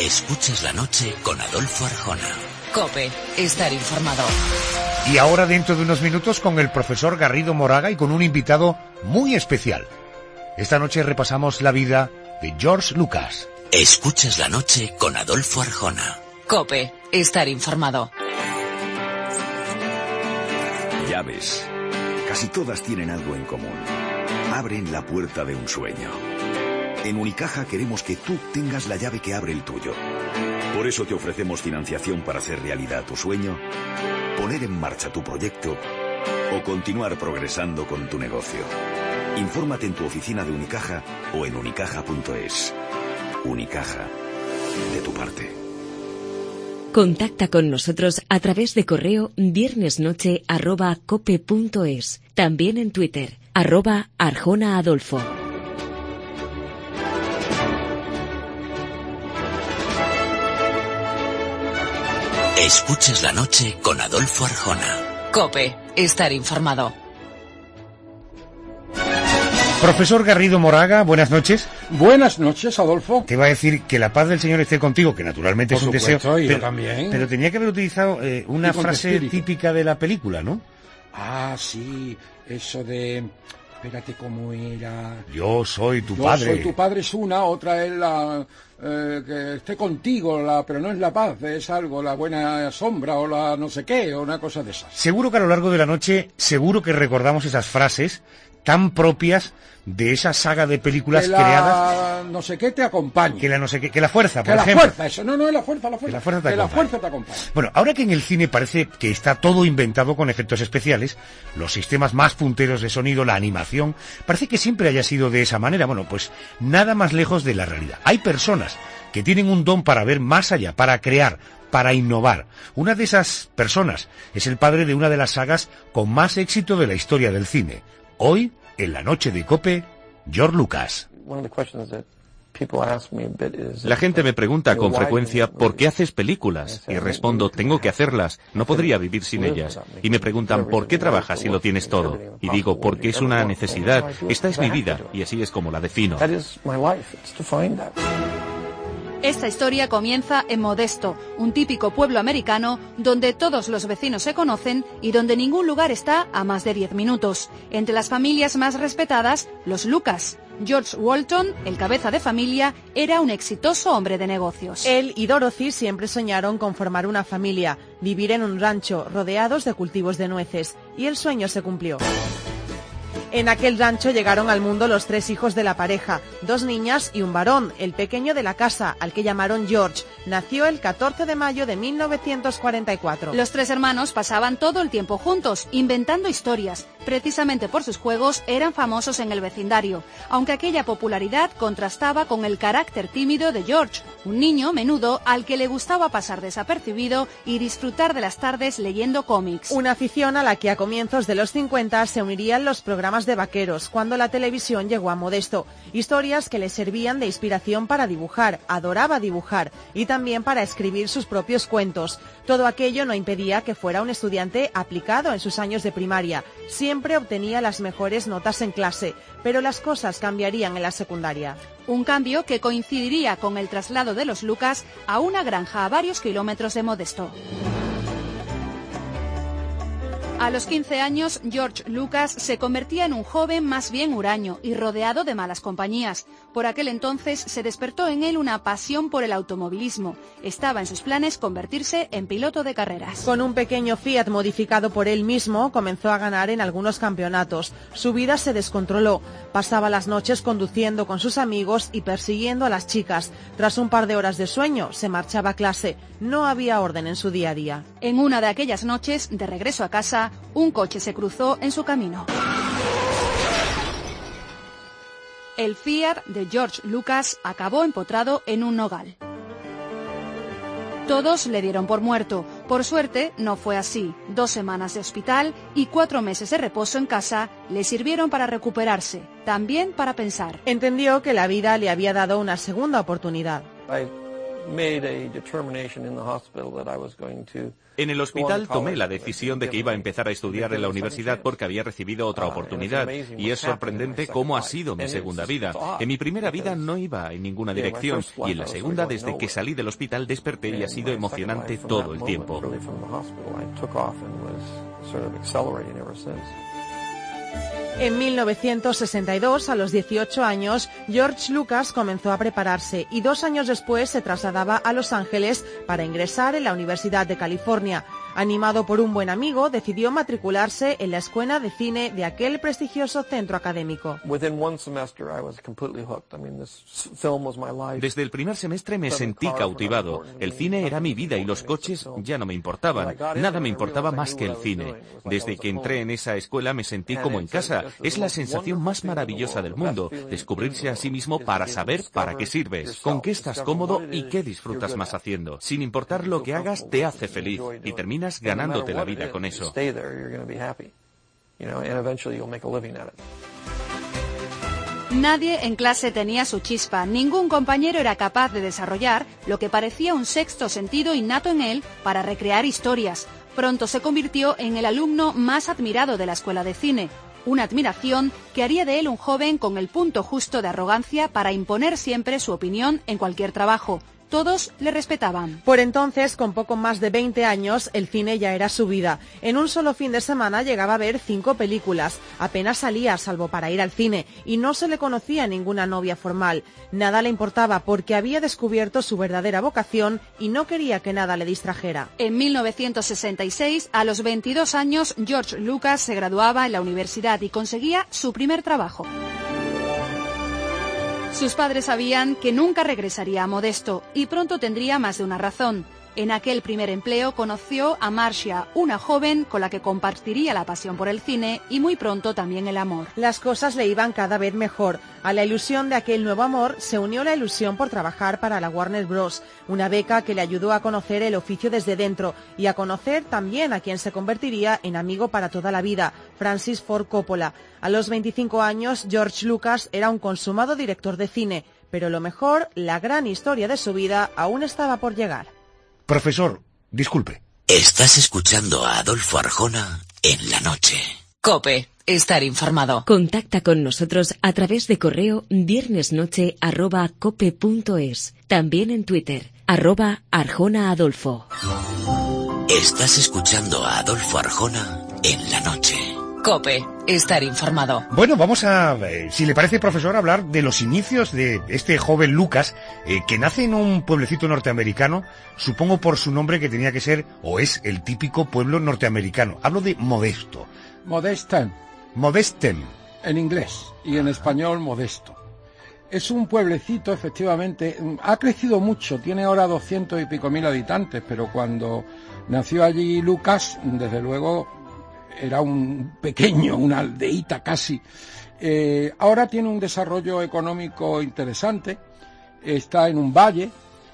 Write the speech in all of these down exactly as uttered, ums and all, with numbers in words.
Escuchas la noche con Adolfo Arjona. COPE, estar informado. Y ahora, dentro de unos minutos, con el profesor Garrido Moraga y con un invitado muy especial. Esta noche repasamos la vida de George Lucas. Escuchas la noche con Adolfo Arjona. COPE, estar informado. Llaves. Casi todas tienen algo en común. Abren la puerta de un sueño. En Unicaja queremos que tú tengas la llave que abre el tuyo. Por eso te ofrecemos financiación para hacer realidad tu sueño, poner en marcha tu proyecto o continuar progresando con tu negocio. Infórmate en tu oficina de Unicaja o en unicaja punto es. Unicaja, de tu parte. Contacta con nosotros a través de correo viernesnoche arroba cope punto es. También en Twitter, arroba Arjona Adolfo. Escuchas la noche con Adolfo Arjona. COPE, estar informado. Profesor Garrido Moraga, buenas noches. Buenas noches, Adolfo. Te iba a decir que la paz del Señor esté contigo, que naturalmente Por es un supuesto, deseo. y Pero, yo también. pero tenía que haber utilizado eh, una frase típica de la película, ¿no? Ah, sí, eso de... Espérate, ¿cómo era? Yo soy tu Yo padre. soy tu padre es una, otra es la... Eh, que esté contigo, la, pero no es la paz, es algo, la buena sombra o la no sé qué, o una cosa de esas. Seguro que a lo largo de la noche, seguro que recordamos esas frases tan propias de esa saga de películas que la creadas. no sé qué te acompañe. Que la no sé qué, que la fuerza, por que ejemplo. la fuerza, eso, no, no es la fuerza, la fuerza. Que la fuerza te que la acompañe. fuerza te acompañe. Bueno, ahora que en el cine parece que está todo inventado con efectos especiales, los sistemas más punteros de sonido, la animación, parece que siempre haya sido de esa manera. Bueno, pues nada más lejos de la realidad. Hay personas que tienen un don para ver más allá, para crear, para innovar. Una de esas personas es el padre de una de las sagas con más éxito de la historia del cine. Hoy, en la noche de COPE, George Lucas. La gente me pregunta con frecuencia ¿por qué haces películas? Y respondo, tengo que hacerlas, no podría vivir sin ellas. Y me preguntan ¿por qué trabajas si lo tienes todo? Y digo, porque es una necesidad, esta es mi vida y así es como la defino. Esta historia comienza en Modesto, un típico pueblo americano donde todos los vecinos se conocen y donde ningún lugar está a más de diez minutos. Entre las familias más respetadas, los Lucas. George Walton, el cabeza de familia, era un exitoso hombre de negocios. Él y Dorothy siempre soñaron con formar una familia, vivir en un rancho rodeados de cultivos de nueces, y el sueño se cumplió. En aquel rancho llegaron al mundo los tres hijos de la pareja, dos niñas y un varón, el pequeño de la casa, al que llamaron George. Nació el catorce de mayo de mil novecientos cuarenta y cuatro. Los tres hermanos pasaban todo el tiempo juntos, inventando historias. Precisamente por sus juegos eran famosos en el vecindario, aunque aquella popularidad contrastaba con el carácter tímido de George, un niño menudo al que le gustaba pasar desapercibido y disfrutar de las tardes leyendo cómics. Una afición a la que a comienzos de los cincuenta se unirían los programas de vaqueros cuando la televisión llegó a Modesto, historias que le servían de inspiración para dibujar, adoraba dibujar y también para escribir sus propios cuentos. Todo aquello no impedía que fuera un estudiante aplicado en sus años de primaria, siempre obtenía las mejores notas en clase, pero las cosas cambiarían en la secundaria. Un cambio que coincidiría con el traslado de los Lucas a una granja a varios kilómetros de Modesto. A los quince años, George Lucas se convertía en un joven más bien huraño y rodeado de malas compañías. Por aquel entonces se despertó en él una pasión por el automovilismo. Estaba en sus planes convertirse en piloto de carreras. Con un pequeño Fiat modificado por él mismo, comenzó a ganar en algunos campeonatos. Su vida se descontroló. Pasaba las noches conduciendo con sus amigos y persiguiendo a las chicas. Tras un par de horas de sueño, se marchaba a clase. No había orden en su día a día. En una de aquellas noches, de regreso a casa, un coche se cruzó en su camino. El Fiat de George Lucas acabó empotrado en un nogal. Todos le dieron por muerto. Por suerte, no fue así. Dos semanas de hospital y cuatro meses de reposo en casa le sirvieron para recuperarse, también para pensar. Entendió que la vida le había dado una segunda oportunidad. En el hospital tomé la decisión de que iba a empezar a estudiar en la universidad porque había recibido otra oportunidad, y es sorprendente cómo ha sido mi segunda vida. En mi primera vida no iba en ninguna dirección, y en la segunda, desde que salí del hospital, desperté y ha sido emocionante todo el tiempo. En mil novecientos sesenta y dos, a los dieciocho años, George Lucas comenzó a prepararse y dos años después se trasladaba a Los Ángeles para ingresar en la Universidad de California. Animado por un buen amigo, decidió matricularse en la Escuela de Cine de aquel prestigioso centro académico. Desde el primer semestre me sentí cautivado. El cine era mi vida y los coches ya no me importaban. Nada me importaba más que el cine. Desde que entré en esa escuela me sentí como en casa. Es la sensación más maravillosa del mundo, descubrirse a sí mismo para saber para qué sirves, con qué estás cómodo y qué disfrutas más haciendo. Sin importar lo que hagas, te hace feliz y terminas ganándote la vida con eso. Nadie en clase tenía su chispa, ningún compañero era capaz de desarrollar lo que parecía un sexto sentido innato en él para recrear historias. Pronto se convirtió en el alumno más admirado de la escuela de cine. Una admiración que haría de él un joven con el punto justo de arrogancia para imponer siempre su opinión en cualquier trabajo. Todos le respetaban. Por entonces, con poco más de veinte años, el cine ya era su vida. En un solo fin de semana llegaba a ver cinco películas. Apenas salía, salvo para ir al cine, y no se le conocía ninguna novia formal. Nada le importaba porque había descubierto su verdadera vocación y no quería que nada le distrajera. En mil novecientos sesenta y seis, a los veintidós años, George Lucas se graduaba en la universidad y conseguía su primer trabajo. Sus padres sabían que nunca regresaría a Modesto y pronto tendría más de una razón. En aquel primer empleo conoció a Marcia, una joven con la que compartiría la pasión por el cine y muy pronto también el amor. Las cosas le iban cada vez mejor. A la ilusión de aquel nuevo amor se unió la ilusión por trabajar para la Warner Bros., una beca que le ayudó a conocer el oficio desde dentro y a conocer también a quien se convertiría en amigo para toda la vida, Francis Ford Coppola. A los veinticinco años, George Lucas era un consumado director de cine, pero lo mejor, la gran historia de su vida, aún estaba por llegar. Profesor, disculpe. Estás escuchando a Adolfo Arjona en la noche. COPE, estar informado. Contacta con nosotros a través de correo viernesnoche arroba cope punto es. También en Twitter, arroba Arjona Adolfo. Estás escuchando a Adolfo Arjona en la noche. COPE, estar informado. Bueno, vamos a, eh, si le parece, profesor, hablar de los inicios de este joven Lucas, eh, que nace en un pueblecito norteamericano, supongo por su nombre que tenía que ser, o es, el típico pueblo norteamericano. Hablo de Modesto. Modestem. Modestem. En inglés y en español Modesto. Es un pueblecito, efectivamente, ha crecido mucho, tiene ahora doscientos y pico mil habitantes, pero cuando nació allí Lucas, desde luego, era un pequeño, una aldeíta casi. Eh, ahora tiene un desarrollo económico interesante, está en un valle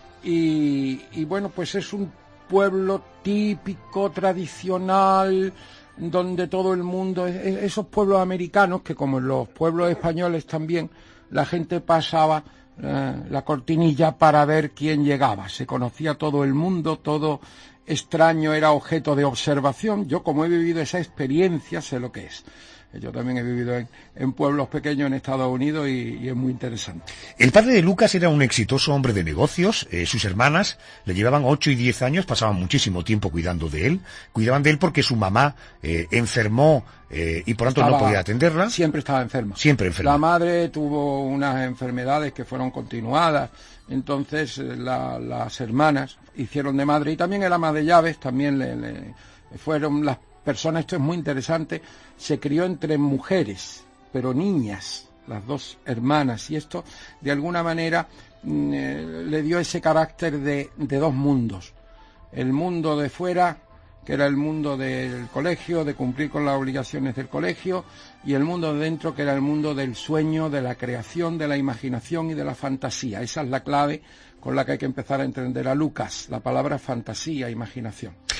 y, y bueno, pues es un pueblo típico, tradicional, donde todo el mundo, esos pueblos americanos que como en los pueblos españoles también, la gente pasaba eh, la cortinilla para ver quién llegaba, se conocía todo el mundo, todo extraño era objeto de observación. Yo, como he vivido esa experiencia, sé lo que es. Yo también he vivido en, en pueblos pequeños en Estados Unidos y, y es muy interesante. El padre de Lucas era un exitoso hombre de negocios. Eh, sus hermanas le llevaban ocho y diez años, pasaban muchísimo tiempo cuidando de él. Cuidaban de él porque su mamá eh, enfermó eh, y por tanto estaba, no podía atenderla. Siempre estaba enferma. Siempre enferma. La madre tuvo unas enfermedades que fueron continuadas. Entonces la, las hermanas hicieron de madre y también el ama de llaves, también le, le fueron las personas, esto es muy interesante, se crió entre mujeres, pero niñas, las dos hermanas, y esto de alguna manera eh, le dio ese carácter de, de dos mundos, el mundo de fuera, que era el mundo del colegio, de cumplir con las obligaciones del colegio, y el mundo de dentro, que era el mundo del sueño, de la creación, de la imaginación y de la fantasía. Esa es la clave con la que hay que empezar a entender a Lucas, la palabra fantasía, imaginación.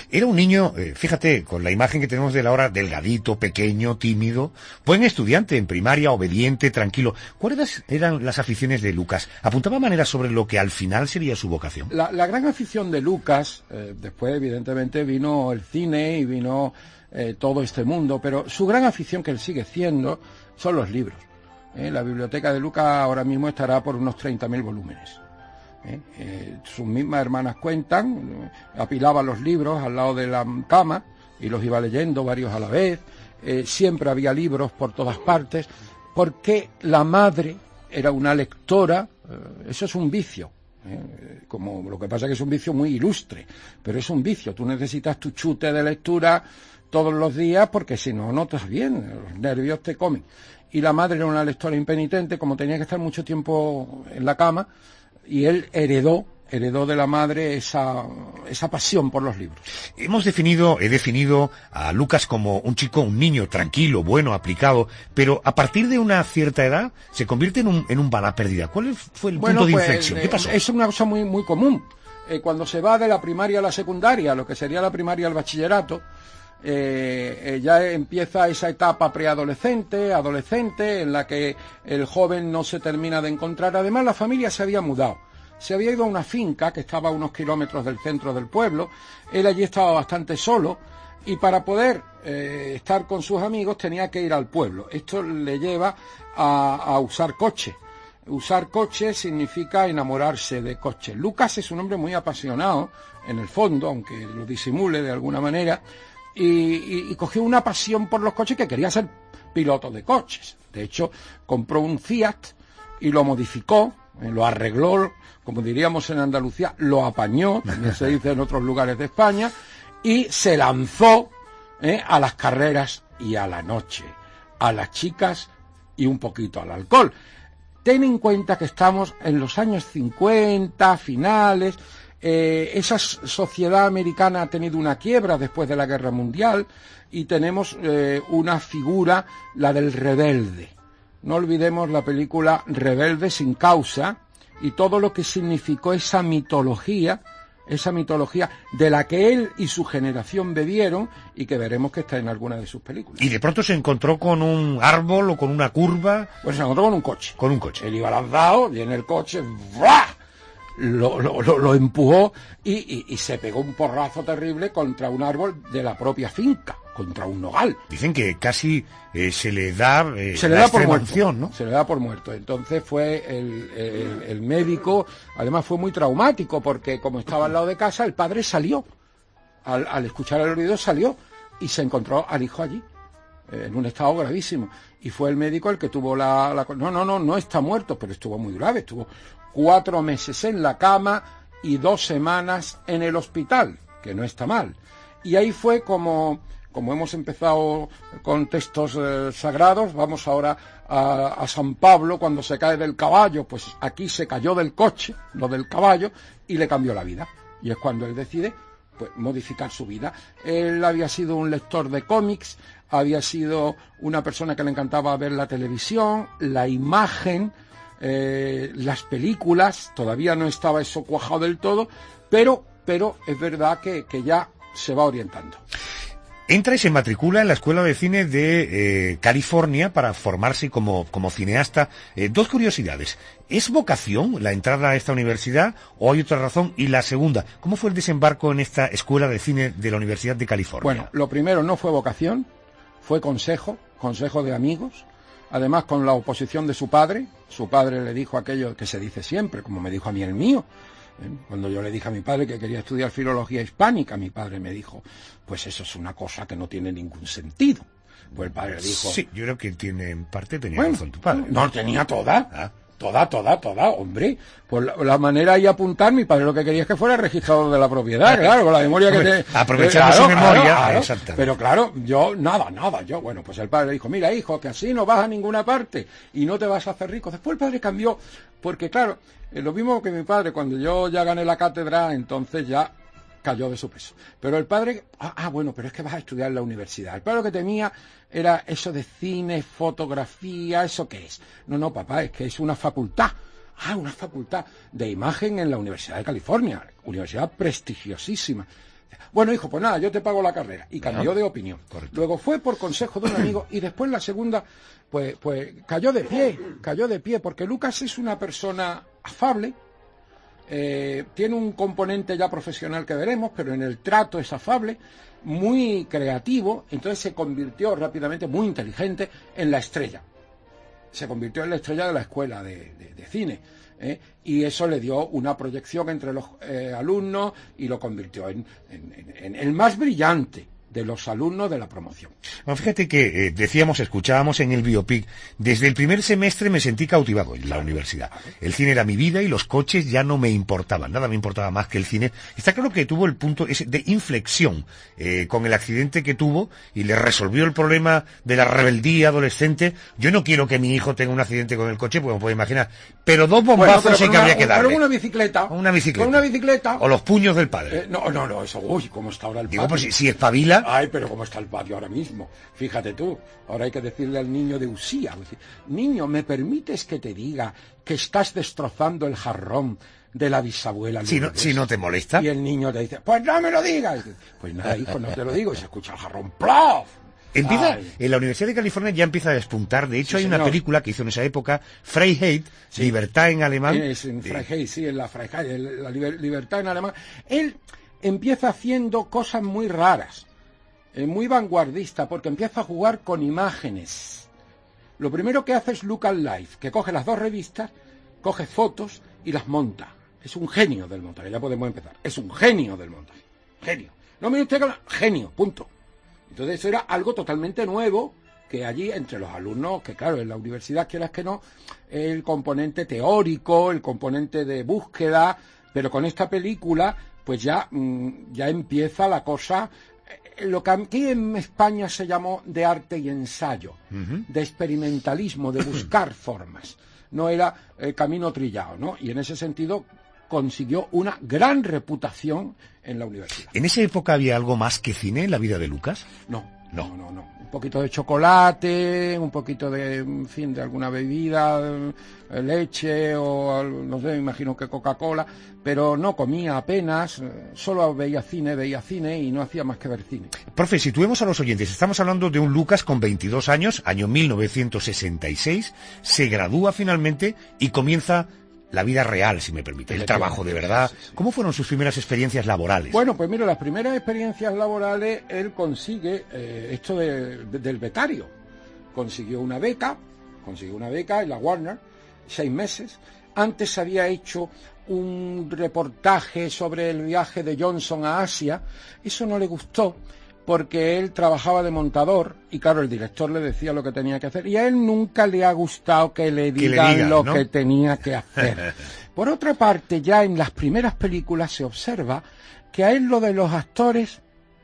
Era un niño, eh, fíjate, con la imagen que tenemos de él ahora, delgadito, pequeño, tímido, buen estudiante en primaria, obediente, tranquilo. ¿Cuáles eran las aficiones de Lucas? ¿Apuntaba maneras sobre lo que al final sería su vocación? La, la gran afición de Lucas, eh, después evidentemente vino el cine y vino eh, todo este mundo, pero su gran afición, que él sigue siendo, son los libros. Eh, la biblioteca de Lucas ahora mismo estará por unos treinta mil volúmenes. Eh, eh, sus mismas hermanas cuentan, eh, apilaba los libros al lado de la cama y los iba leyendo varios a la vez. Eh, siempre había libros por todas partes, porque la madre era una lectora. Eh, eso es un vicio, eh, como lo que pasa es que es un vicio muy ilustre, pero es un vicio. Tú necesitas tu chute de lectura todos los días, porque si no, no estás bien, los nervios te comen. Y la madre era una lectora impenitente, como tenía que estar mucho tiempo en la cama, y él heredó, heredó de la madre esa, esa pasión por los libros. Hemos definido, he definido a Lucas como un chico, un niño tranquilo, bueno, aplicado, pero a partir de una cierta edad se convierte en un, en un bala perdida. ¿Cuál fue el bueno, punto de pues, inflexión? ¿Qué pasó? Es una cosa muy, muy común. Eh, cuando se va de la primaria a la secundaria, lo que sería la primaria al bachillerato, Eh, eh, ya empieza esa etapa preadolescente, adolescente, en la que el joven no se termina de encontrar. Además, la familia se había mudado, se había ido a una finca que estaba a unos kilómetros del centro del pueblo. Él allí estaba bastante solo, y para poder eh, estar con sus amigos tenía que ir al pueblo. Esto le lleva a, a usar coche. Usar coche significa enamorarse de coches. Lucas es un hombre muy apasionado, en el fondo, aunque lo disimule de alguna manera. Y, y, y cogió una pasión por los coches, que quería ser piloto de coches. De hecho, compró un Fiat y lo modificó, eh, lo arregló, como diríamos en Andalucía, lo apañó, también se dice en otros lugares de España, y se lanzó eh, a las carreras y a la noche, a las chicas y un poquito al alcohol. Ten en cuenta que estamos en los años cincuenta, finales. Eh, esa sociedad americana ha tenido una quiebra después de la Guerra Mundial, y tenemos eh, una figura, la del rebelde. No olvidemos la película Rebelde sin causa y todo lo que significó esa mitología, esa mitología de la que él y su generación bebieron, y que veremos que está en alguna de sus películas. Y de pronto se encontró con un árbol o con una curva. Pues se encontró con un coche. Con un coche. Él iba lanzado y en el coche ¡buah! Lo, lo, lo, lo empujó y, y, y se pegó un porrazo terrible contra un árbol de la propia finca, contra un nogal. Dicen que casi eh, se le da eh, se le la da por muerto, ¿no? Se le da por muerto. Entonces fue el, el, el médico, además fue muy traumático, porque como estaba al lado de casa, el padre salió, al, al escuchar el ruido salió y se encontró al hijo allí, en un estado gravísimo, y fue el médico el que tuvo la, la... No, no, no, no está muerto, pero estuvo muy grave, estuvo cuatro meses en la cama y dos semanas en el hospital, que no está mal. Y ahí fue como, como hemos empezado con textos eh, sagrados, vamos ahora a, a San Pablo, cuando se cae del caballo, pues aquí se cayó del coche, no del caballo, y le cambió la vida. Y es cuando él decide pues modificar su vida. Él había sido un lector de cómics, había sido una persona que le encantaba ver la televisión, la imagen, eh, las películas. Todavía no estaba eso cuajado del todo, pero, pero es verdad que, que ya se va orientando. Entra y se matricula en la Escuela de Cine de eh, California para formarse como, como cineasta. Eh, dos curiosidades. ¿Es vocación la entrada a esta universidad o hay otra razón? Y la segunda, ¿cómo fue el desembarco en esta Escuela de Cine de la Universidad de California? Bueno, lo primero no fue vocación, fue consejo, consejo de amigos. Además, con la oposición de su padre. Su padre le dijo aquello que se dice siempre, como me dijo a mí el mío. Cuando yo le dije a mi padre que quería estudiar filología hispánica, mi padre me dijo, pues eso es una cosa que no tiene ningún sentido. Pues el padre dijo... Sí, yo creo que tiene, en parte tenía bueno, razón tu padre. No, tenía toda, ah. toda, toda, toda, hombre. Por la, la manera de apuntar, mi padre lo que quería es que fuera registrador de la propiedad, claro, con la memoria que tiene... Aprovechando claro, su memoria, claro, claro. Exactamente. Pero claro, yo, nada, nada, yo, bueno, pues el padre dijo, mira hijo, que así no vas a ninguna parte y no te vas a hacer rico. Después el padre cambió, porque claro, lo mismo que mi padre, cuando yo ya gané la cátedra, entonces ya cayó de su peso. Pero el padre, ah, ah, bueno, pero es que vas a estudiar en la universidad. El padre lo que temía era eso de cine, fotografía, ¿eso qué es? No, no, papá, es que es una facultad. Ah, una facultad de imagen en la Universidad de California, universidad prestigiosísima. Bueno, hijo, pues nada, yo te pago la carrera. Y cambió de opinión. Correcto. Luego fue por consejo de un amigo y después la segunda, pues, pues cayó de pie, cayó de pie, porque Lucas es una persona afable, eh, tiene un componente ya profesional que veremos, pero en el trato es afable, muy creativo, entonces se convirtió rápidamente, muy inteligente, en la estrella. Se convirtió en la estrella de la escuela de, de, de cine. ¿Eh? Y eso le dio una proyección entre los eh, alumnos y lo convirtió en, en, en, en el más brillante de los alumnos de la promoción. Bueno, fíjate que eh, decíamos, escuchábamos en el biopic, desde el primer semestre me sentí cautivado en la universidad. El cine era mi vida y los coches ya no me importaban, nada me importaba más que el cine. Está claro que tuvo el punto ese de inflexión eh, con el accidente que tuvo y le resolvió el problema de la rebeldía adolescente. Yo no quiero que mi hijo tenga un accidente con el coche, porque me puedo imaginar, pero dos bombazos bueno, sí que habría que darle. Pero una bicicleta. Una bicicleta. Con una bicicleta. O los puños del padre. Eh, no, no, no, eso, uy, cómo está ahora el Digo, patio. pues si, si espabila. Ay, pero cómo está el patio ahora mismo. Fíjate tú, ahora hay que decirle al niño de Usía, niño, ¿me permites que te diga que estás destrozando el jarrón de la bisabuela? Si no, si no te molesta. Y el niño te dice, pues no me lo digas. Pues nada, hijo, no te lo digo, y se escucha el jarrón, ¡plof! Empieza, Ay. en la Universidad de California ya empieza a despuntar. De hecho, Sí, hay señor. una película que hizo en esa época, Freiheit, sí. Libertad en alemán. Es en Freiheit, sí, en la Freiheit, en la liber, libertad en alemán. Él empieza haciendo cosas muy raras, eh, muy vanguardista, porque empieza a jugar con imágenes. Lo primero que hace es Look Alive, que coge las dos revistas, coge fotos y las monta. Es un genio del montaje, ya podemos empezar. Es un genio del montaje. Genio. No me usted con la... genio, punto. Entonces eso era algo totalmente nuevo, que allí entre los alumnos, que claro, en la universidad quieras que no, el componente teórico, el componente de búsqueda, pero con esta película, pues ya, mmm, ya empieza la cosa, eh, lo que aquí en España se llamó de arte y ensayo, uh-huh. de experimentalismo, de buscar formas. No era el eh, camino trillado, ¿no? Y en ese sentido consiguió una gran reputación en la universidad. ¿En esa época había algo más que cine en la vida de Lucas? No, no, no, no. no. Un poquito de chocolate, un poquito de, en fin, de alguna bebida, leche o, no sé, me imagino que Coca-Cola, pero no comía apenas, solo veía cine, veía cine y no hacía más que ver cine. Profe, situemos a los oyentes, estamos hablando de un Lucas con veintidós años, año mil novecientos sesenta y seis, se gradúa finalmente y comienza la vida real, si me permite, el trabajo de verdad. Sí, sí, sí. ¿Cómo fueron sus primeras experiencias laborales? Bueno, pues mira, las primeras experiencias laborales, él consigue eh, esto de, de, del becario. Consiguió una beca, consiguió una beca en la Warner, seis meses. Antes había hecho un reportaje sobre el viaje de Johnson a Asia. Eso no le gustó, porque él trabajaba de montador y claro, el director le decía lo que tenía que hacer y a él nunca le ha gustado que le digan, que le digan lo ¿no? que tenía que hacer. Por otra parte, ya en las primeras películas se observa que a él lo de los actores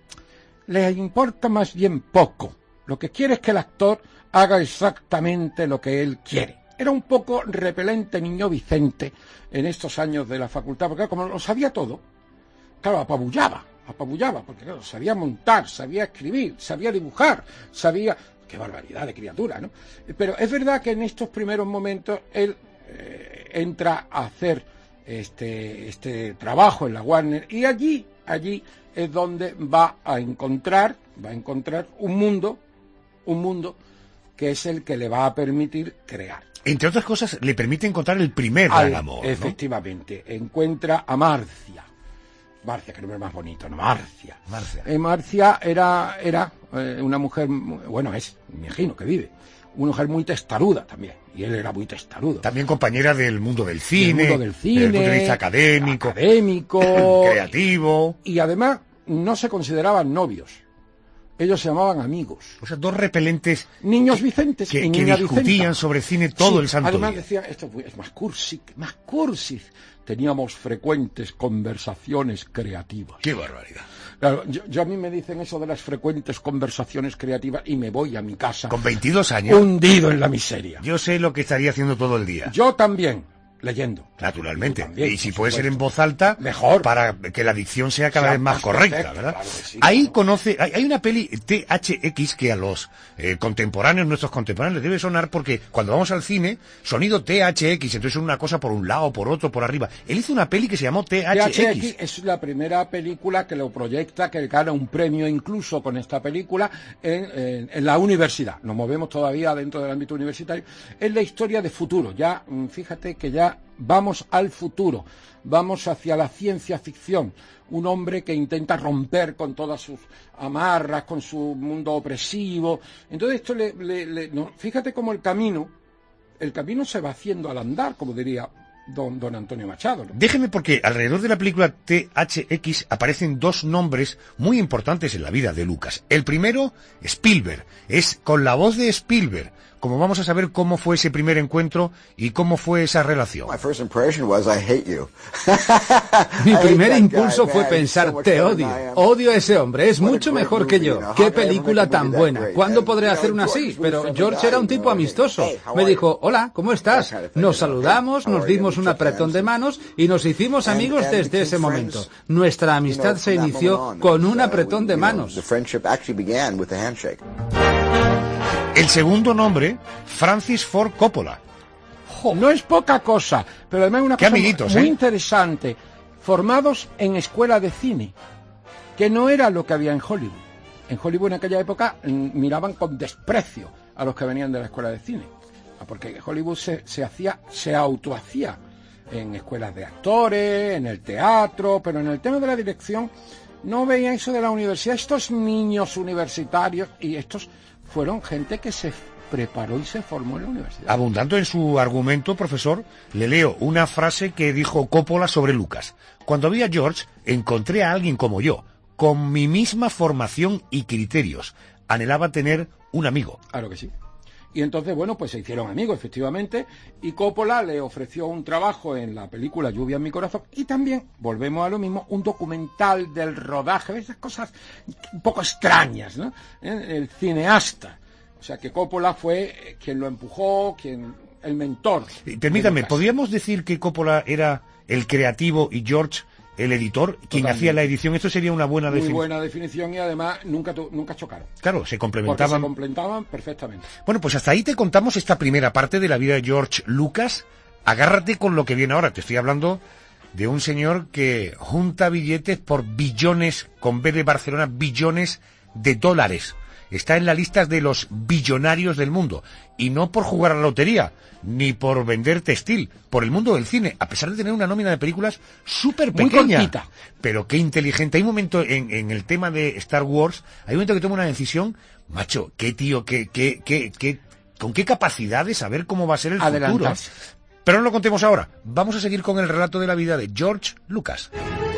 les importa más bien poco. Lo que quiere es que el actor haga exactamente lo que él quiere. Era un poco repelente niño Vicente en estos años de la facultad, porque como lo sabía todo, claro, apabullaba. apabullaba, porque claro, sabía montar, sabía escribir, sabía dibujar, sabía... ¡Qué barbaridad de criatura!, ¿no? Pero es verdad que en estos primeros momentos él eh, entra a hacer este, este trabajo en la Warner y allí, allí es donde va a encontrar, va a encontrar un mundo, un mundo que es el que le va a permitir crear. Entre otras cosas, le permite encontrar el primer gran amor, ¿no? Efectivamente, encuentra a Marcia. Marcia, que nombre más bonito, ¿no? Marcia. Marcia. Eh, Marcia era, era eh, una mujer, bueno, es, me imagino que vive, una mujer muy testaruda también, y él era muy testarudo. También compañera del mundo del cine, del mundo del cine, desde el punto de vista académico, académico creativo. Y además no se consideraban novios, ellos se llamaban amigos. O sea, dos repelentes niños Vicentes que, y que niña discutían Vicenta. sobre cine todo sí, el santo además día. decían, esto es más cursi, más cursi. Teníamos frecuentes conversaciones creativas. ¡Qué barbaridad! Claro, yo, yo a mí me dicen eso de las frecuentes conversaciones creativas y me voy a mi casa. Con veintidós años. Hundido en la miseria. Yo sé lo que estaría haciendo todo el día. Yo también. leyendo. Naturalmente. También, y si puede ser en voz alta, mejor, para que la dicción sea cada sea vez más más correcta, perfecto, ¿verdad? claro que sí, Ahí claro. conoce, hay, hay una peli T H X que a los eh, contemporáneos, nuestros contemporáneos, les debe sonar porque cuando vamos al cine, sonido T H X, entonces una cosa por un lado, por otro, por arriba. Él hizo una peli que se llamó T H X. T H X es la primera película que lo proyecta, que gana un premio incluso con esta película en, en, en la universidad. Nos movemos todavía dentro del ámbito universitario. Es la historia de futuro. Ya, fíjate que ya vamos al futuro, vamos hacia la ciencia ficción. Un hombre que intenta romper con todas sus amarras, con su mundo opresivo. Entonces esto le, le, le no, fíjate cómo el camino, el camino se va haciendo al andar, como diría don, don Antonio Machado, ¿no? Déjeme, porque alrededor de la película T H X aparecen dos nombres muy importantes en la vida de Lucas. El primero, Spielberg. Es con la voz de Spielberg como vamos a saber cómo fue ese primer encuentro y cómo fue esa relación. Mi primer impulso fue pensar, te odio, odio a ese hombre, es mucho mejor que yo. Qué película tan buena, ¿cuándo podré hacer una así? Pero George era un tipo amistoso. Me dijo, hola, ¿cómo estás? Nos saludamos, nos dimos un apretón de manos y nos hicimos amigos desde ese momento. Nuestra amistad se inició con un apretón de manos. El segundo nombre, Francis Ford Coppola. Jo, no es poca cosa, pero además una Qué cosa amiguitos, muy ¿eh? interesante. Formados en escuela de cine, que no era lo que había en Hollywood. En Hollywood en aquella época mm, miraban con desprecio a los que venían de la escuela de cine, porque Hollywood se, se hacía, se autohacía en escuelas de actores, en el teatro, pero en el tema de la dirección no veían eso de la universidad. Estos niños universitarios y estos fueron gente que se preparó y se formó en la universidad. Abundando en su argumento, profesor, le leo una frase que dijo Coppola sobre Lucas. Cuando vi a George, encontré a alguien como yo, con mi misma formación y criterios. Anhelaba tener un amigo. Claro que sí. Y entonces, bueno, pues se hicieron amigos, efectivamente, y Coppola le ofreció un trabajo en la película Lluvia en mi corazón, y también, volvemos a lo mismo, un documental del rodaje, esas cosas un poco extrañas, ¿no? El cineasta. O sea, que Coppola fue quien lo empujó, quien el mentor. Permítame, ¿podríamos decir que Coppola era el creativo y George el editor, quien Totalmente. hacía la edición? Esto sería una buena Muy definición. buena definición, y además nunca, tu, nunca chocaron. Claro, se Porque complementaban. se complementaban perfectamente. Bueno, pues hasta ahí te contamos esta primera parte de la vida de George Lucas. Agárrate con lo que viene ahora. Te estoy hablando de un señor que junta billetes por billones, con B de Barcelona, billones de dólares. Está en la lista de los billonarios del mundo. Y no por jugar a la lotería, ni por vender textil, por el mundo del cine, a pesar de tener una nómina de películas súper pequeña. Muy cortita. Pero qué inteligente. Hay un momento en, en el tema de Star Wars, hay un momento que toma una decisión, macho, qué tío, qué, qué, qué, qué, con qué capacidad de saber cómo va a ser el Adelantarse. futuro. Pero no lo contemos ahora. Vamos a seguir con el relato de la vida de George Lucas.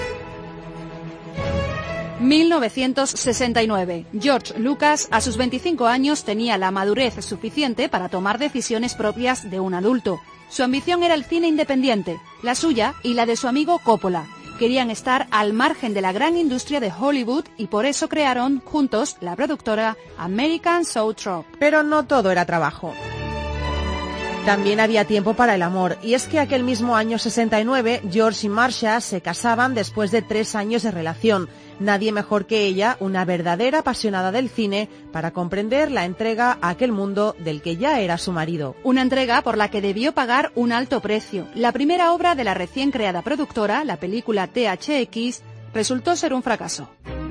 mil novecientos sesenta y nueve. George Lucas, a sus veinticinco años, tenía la madurez suficiente para tomar decisiones propias de un adulto. Su ambición era el cine independiente, la suya y la de su amigo Coppola. Querían estar al margen de la gran industria de Hollywood y por eso crearon juntos la productora American Zoetrope. Pero no todo era trabajo. También había tiempo para el amor, y es que aquel mismo año sesenta y nueve, George y Marcia se casaban después de tres años de relación. Nadie mejor que ella, una verdadera apasionada del cine, para comprender la entrega a aquel mundo del que ya era su marido. Una entrega por la que debió pagar un alto precio. La primera obra de la recién creada productora, la película T H X, resultó ser un fracaso.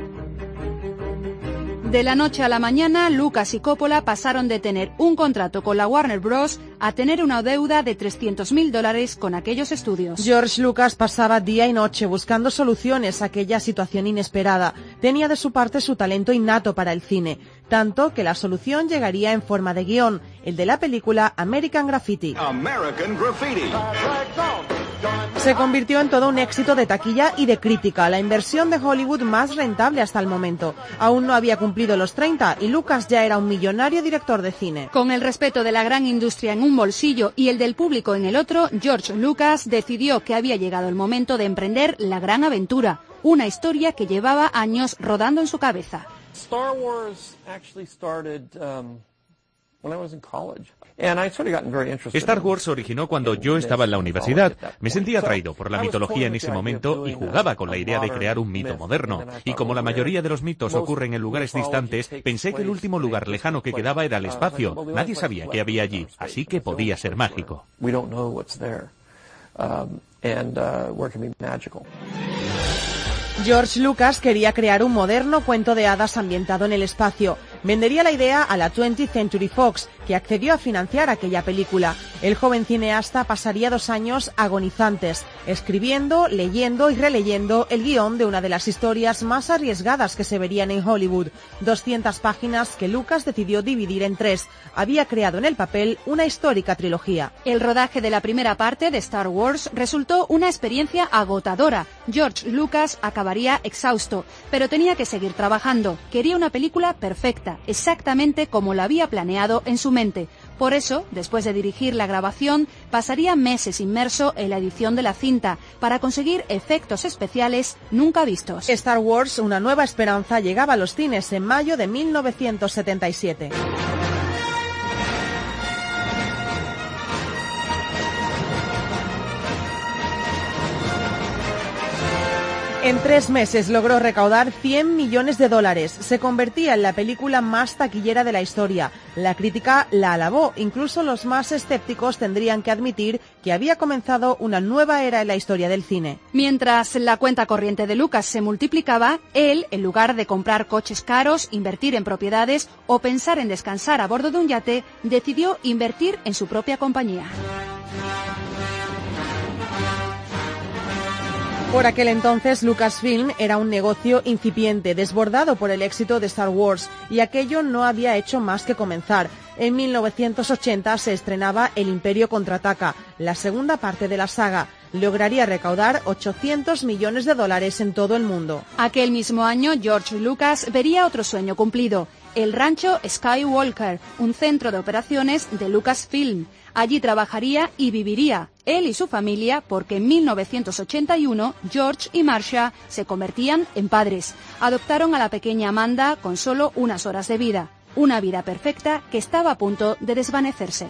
De la noche a la mañana, Lucas y Coppola pasaron de tener un contrato con la Warner Bros. A tener una deuda de trescientos mil dólares con aquellos estudios. George Lucas pasaba día y noche buscando soluciones a aquella situación inesperada. Tenía de su parte su talento innato para el cine, tanto que la solución llegaría en forma de guión, el de la película American Graffiti. American Graffiti. Se convirtió en todo un éxito de taquilla y de crítica, la inversión de Hollywood más rentable hasta el momento. Aún no había cumplido los treinta y Lucas ya era un millonario director de cine. Con el respeto de la gran industria en un bolsillo y el del público en el otro, George Lucas decidió que había llegado el momento de emprender la gran aventura, una historia que llevaba años rodando en su cabeza. Star Wars actually started um, Star Wars se originó cuando yo estaba en la universidad. Me sentía atraído por la mitología en ese momento y jugaba con la idea de crear un mito moderno. Y como la mayoría de los mitos ocurren en lugares distantes, pensé que el último lugar lejano que quedaba era el espacio. Nadie sabía qué había allí, así que podía ser mágico. George Lucas quería crear un moderno cuento de hadas ambientado en el espacio. Vendería la idea a la twentieth Century Fox, que accedió a financiar aquella película. El joven cineasta pasaría dos años agonizantes, escribiendo, leyendo y releyendo el guión de una de las historias más arriesgadas que se verían en Hollywood. doscientas páginas que Lucas decidió dividir en tres. Había creado en el papel una histórica trilogía. El rodaje de la primera parte de Star Wars resultó una experiencia agotadora. George Lucas acabaría exhausto, pero tenía que seguir trabajando. Quería una película perfecta, exactamente como la había planeado en su mente. Por eso, después de dirigir la grabación, pasaría meses inmerso en la edición de la cinta para conseguir efectos especiales nunca vistos. Star Wars, una nueva esperanza, llegaba a los cines en mayo de mil novecientos setenta y siete. En tres meses logró recaudar cien millones de dólares. Se convertía en la película más taquillera de la historia. La crítica la alabó. Incluso los más escépticos tendrían que admitir que había comenzado una nueva era en la historia del cine. Mientras la cuenta corriente de Lucas se multiplicaba, él, en lugar de comprar coches caros, invertir en propiedades o pensar en descansar a bordo de un yate, decidió invertir en su propia compañía. Por aquel entonces, Lucasfilm era un negocio incipiente, desbordado por el éxito de Star Wars, y aquello no había hecho más que comenzar. En mil novecientos ochenta se estrenaba El Imperio Contraataca, la segunda parte de la saga. Lograría recaudar ochocientos millones de dólares en todo el mundo. Aquel mismo año, George Lucas vería otro sueño cumplido: el rancho Skywalker, un centro de operaciones de Lucasfilm. Allí trabajaría y viviría, él y su familia, porque en mil novecientos ochenta y uno George y Marcia se convertían en padres. Adoptaron a la pequeña Amanda con solo unas horas de vida. Una vida perfecta que estaba a punto de desvanecerse.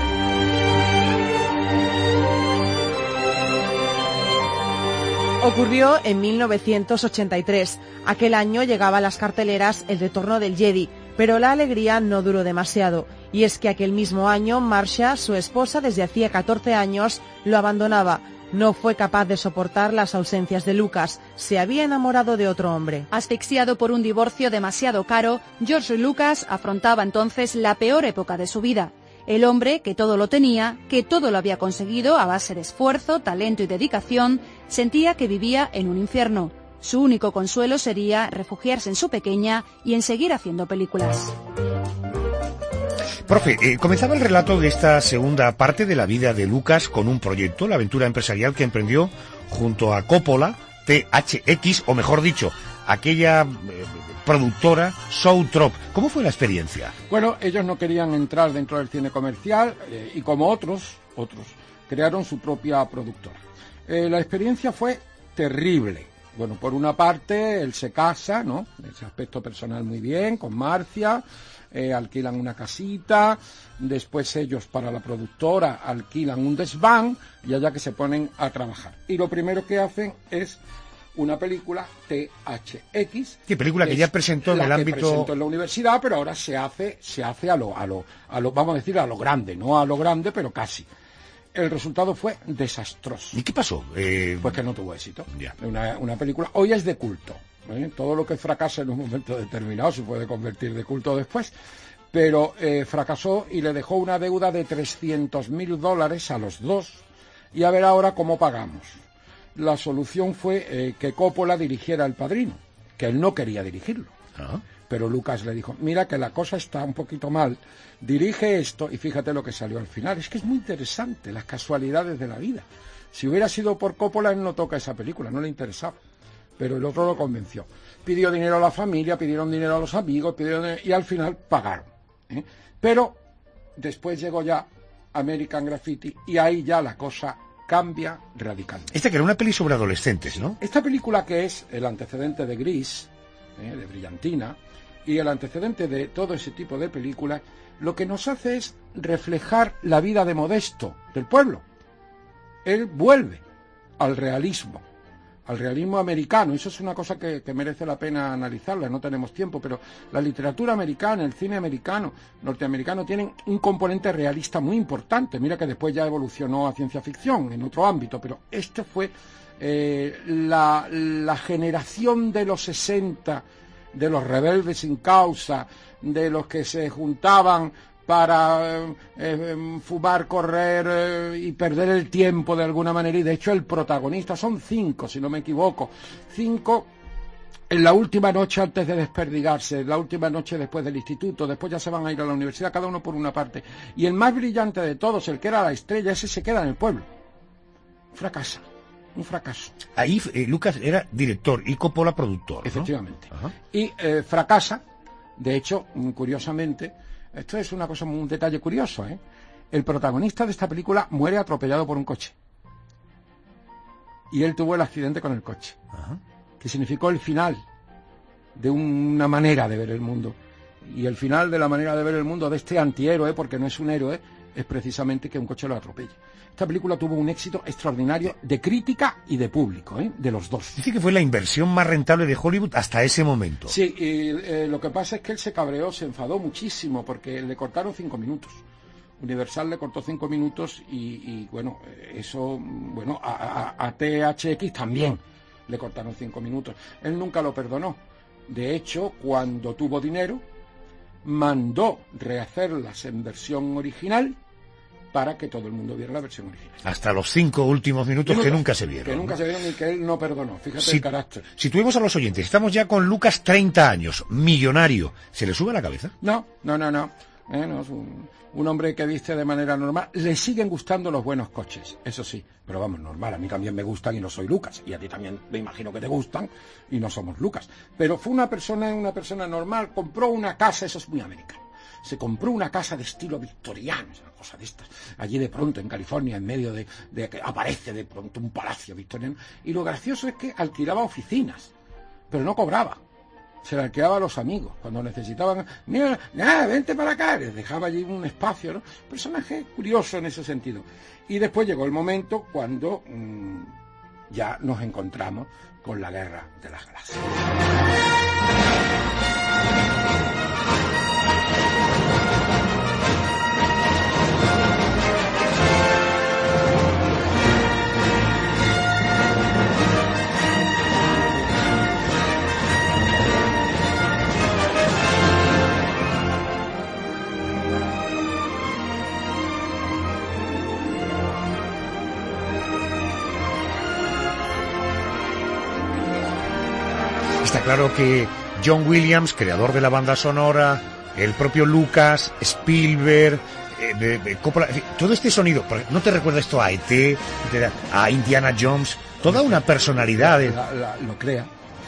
Ocurrió en mil novecientos ochenta y tres. Aquel año llegaba a las carteleras El Retorno del Jedi, pero la alegría no duró demasiado. Y es que aquel mismo año, Marcia, su esposa desde hacía catorce años, lo abandonaba. No fue capaz de soportar las ausencias de Lucas. Se había enamorado de otro hombre. Asfixiado por un divorcio demasiado caro, George Lucas afrontaba entonces la peor época de su vida. El hombre, que todo lo tenía, que todo lo había conseguido a base de esfuerzo, talento y dedicación, sentía que vivía en un infierno. Su único consuelo sería refugiarse en su pequeña y en seguir haciendo películas. Profe, eh, comenzaba el relato de esta segunda parte de la vida de Lucas con un proyecto, la aventura empresarial que emprendió junto a Coppola, T H X, o mejor dicho, aquella eh, productora Zoetrope. ¿Cómo fue la experiencia? Bueno, ellos no querían entrar dentro del cine comercial eh, y como otros, otros, crearon su propia productora. Eh, la experiencia fue terrible. Bueno, por una parte, él se casa, ¿no? Ese aspecto personal muy bien, con Marcia, eh, alquilan una casita, después ellos para la productora alquilan un desván y allá que se ponen a trabajar. Y lo primero que hacen es una película T H X. ¿Qué película que ya presentó en el ámbito? Que presentó en la universidad, pero ahora se hace, se hace a lo, a lo, a lo, vamos a decir, a lo grande, no a lo grande, pero casi. El resultado fue desastroso. ¿Y qué pasó? Eh... Pues que no tuvo éxito. Ya. Una, una película, hoy es de culto, ¿eh? Todo lo que fracasa en un momento determinado se puede convertir de culto después, pero eh, fracasó y le dejó una deuda de trescientos mil dólares a los dos, y a ver ahora cómo pagamos. La solución fue eh, que Coppola dirigiera El Padrino, que él no quería dirigirlo. ¿Ah? Pero Lucas le dijo, mira que la cosa está un poquito mal, dirige esto, y fíjate lo que salió al final. Es que es muy interesante, las casualidades de la vida. Si hubiera sido por Coppola, él no toca esa película, no le interesaba. Pero el otro lo convenció. Pidió dinero a la familia, pidieron dinero a los amigos, pidieron, y al final pagaron, ¿eh? Pero después llegó ya American Graffiti, y ahí ya la cosa cambia radicalmente. Esta que era una peli sobre adolescentes, ¿no? Esta película, que es el antecedente de Gris, ¿eh? de Brillantina, y el antecedente de todo ese tipo de películas, lo que nos hace es reflejar la vida de Modesto, del pueblo. Él vuelve al realismo, al realismo americano. Eso es una cosa que, que merece la pena analizarla, no tenemos tiempo, pero la literatura americana, el cine americano, norteamericano, tienen un componente realista muy importante. Mira que después ya evolucionó a ciencia ficción en otro ámbito, pero este fue eh, la, la generación de los sesenta, de los rebeldes sin causa, de los que se juntaban para eh, eh, fumar, correr eh, y perder el tiempo de alguna manera, y de hecho el protagonista, son cinco si no me equivoco, cinco en la última noche antes de desperdigarse, la última noche después del instituto, después ya se van a ir a la universidad, cada uno por una parte, y el más brillante de todos, el que era la estrella, ese se queda en el pueblo, fracasa, un fracaso. Ahí eh, Lucas era director y Coppola productor, ¿no? Efectivamente. Ajá. Y eh, fracasa, de hecho, curiosamente, esto es una cosa, un detalle curioso, ¿eh? El protagonista de esta película muere atropellado por un coche. Y él tuvo el accidente con el coche. Ajá. Que significó el final de una manera de ver el mundo. Y el final de la manera de ver el mundo de este antihéroe, porque no es un héroe, es precisamente que un coche lo atropelle. Esta película tuvo un éxito extraordinario de crítica y de público, ¿eh? De los dos. Dice que fue la inversión más rentable de Hollywood hasta ese momento. Sí, y eh, lo que pasa es que él se cabreó, se enfadó muchísimo, porque le cortaron cinco minutos. Universal le cortó cinco minutos y, y bueno, eso, bueno, a, a, a T H X también le cortaron cinco minutos. Él nunca lo perdonó. De hecho, cuando tuvo dinero, mandó rehacerlas en versión original para que todo el mundo viera la versión original. Hasta los cinco últimos minutos nunca, que nunca se vieron. Que nunca ¿no? se vieron y que él no perdonó. Fíjate si, el carácter. Situemos a los oyentes. Estamos ya con Lucas, treinta años, millonario. ¿Se le sube a la cabeza? No, no, no, no. Eh, no es un, un hombre que viste de manera normal. Le siguen gustando los buenos coches, eso sí. Pero vamos, normal. A mí también me gustan y no soy Lucas. Y a ti también me imagino que te gustan y no somos Lucas. Pero fue una persona, una persona normal. Compró una casa, eso es muy americano. Se compró una casa de estilo victoriano, una cosa de estas. Allí de pronto, en California, en medio de, de que aparece de pronto un palacio victoriano. Y lo gracioso es que alquilaba oficinas, pero no cobraba. Se la alquilaba a los amigos. Cuando necesitaban, mira, nada, vente para acá. Les dejaba allí un espacio, ¿no? Personaje curioso en ese sentido. Y después llegó el momento cuando mmm, ya nos encontramos con la Guerra de las Galaxias. Está claro que John Williams, creador de la banda sonora, el propio Lucas, Spielberg, eh, de, de Coppola, en fin, todo este sonido, ¿no te recuerda esto a E T, a Indiana Jones? Toda una personalidad. De... La, la, lo crea.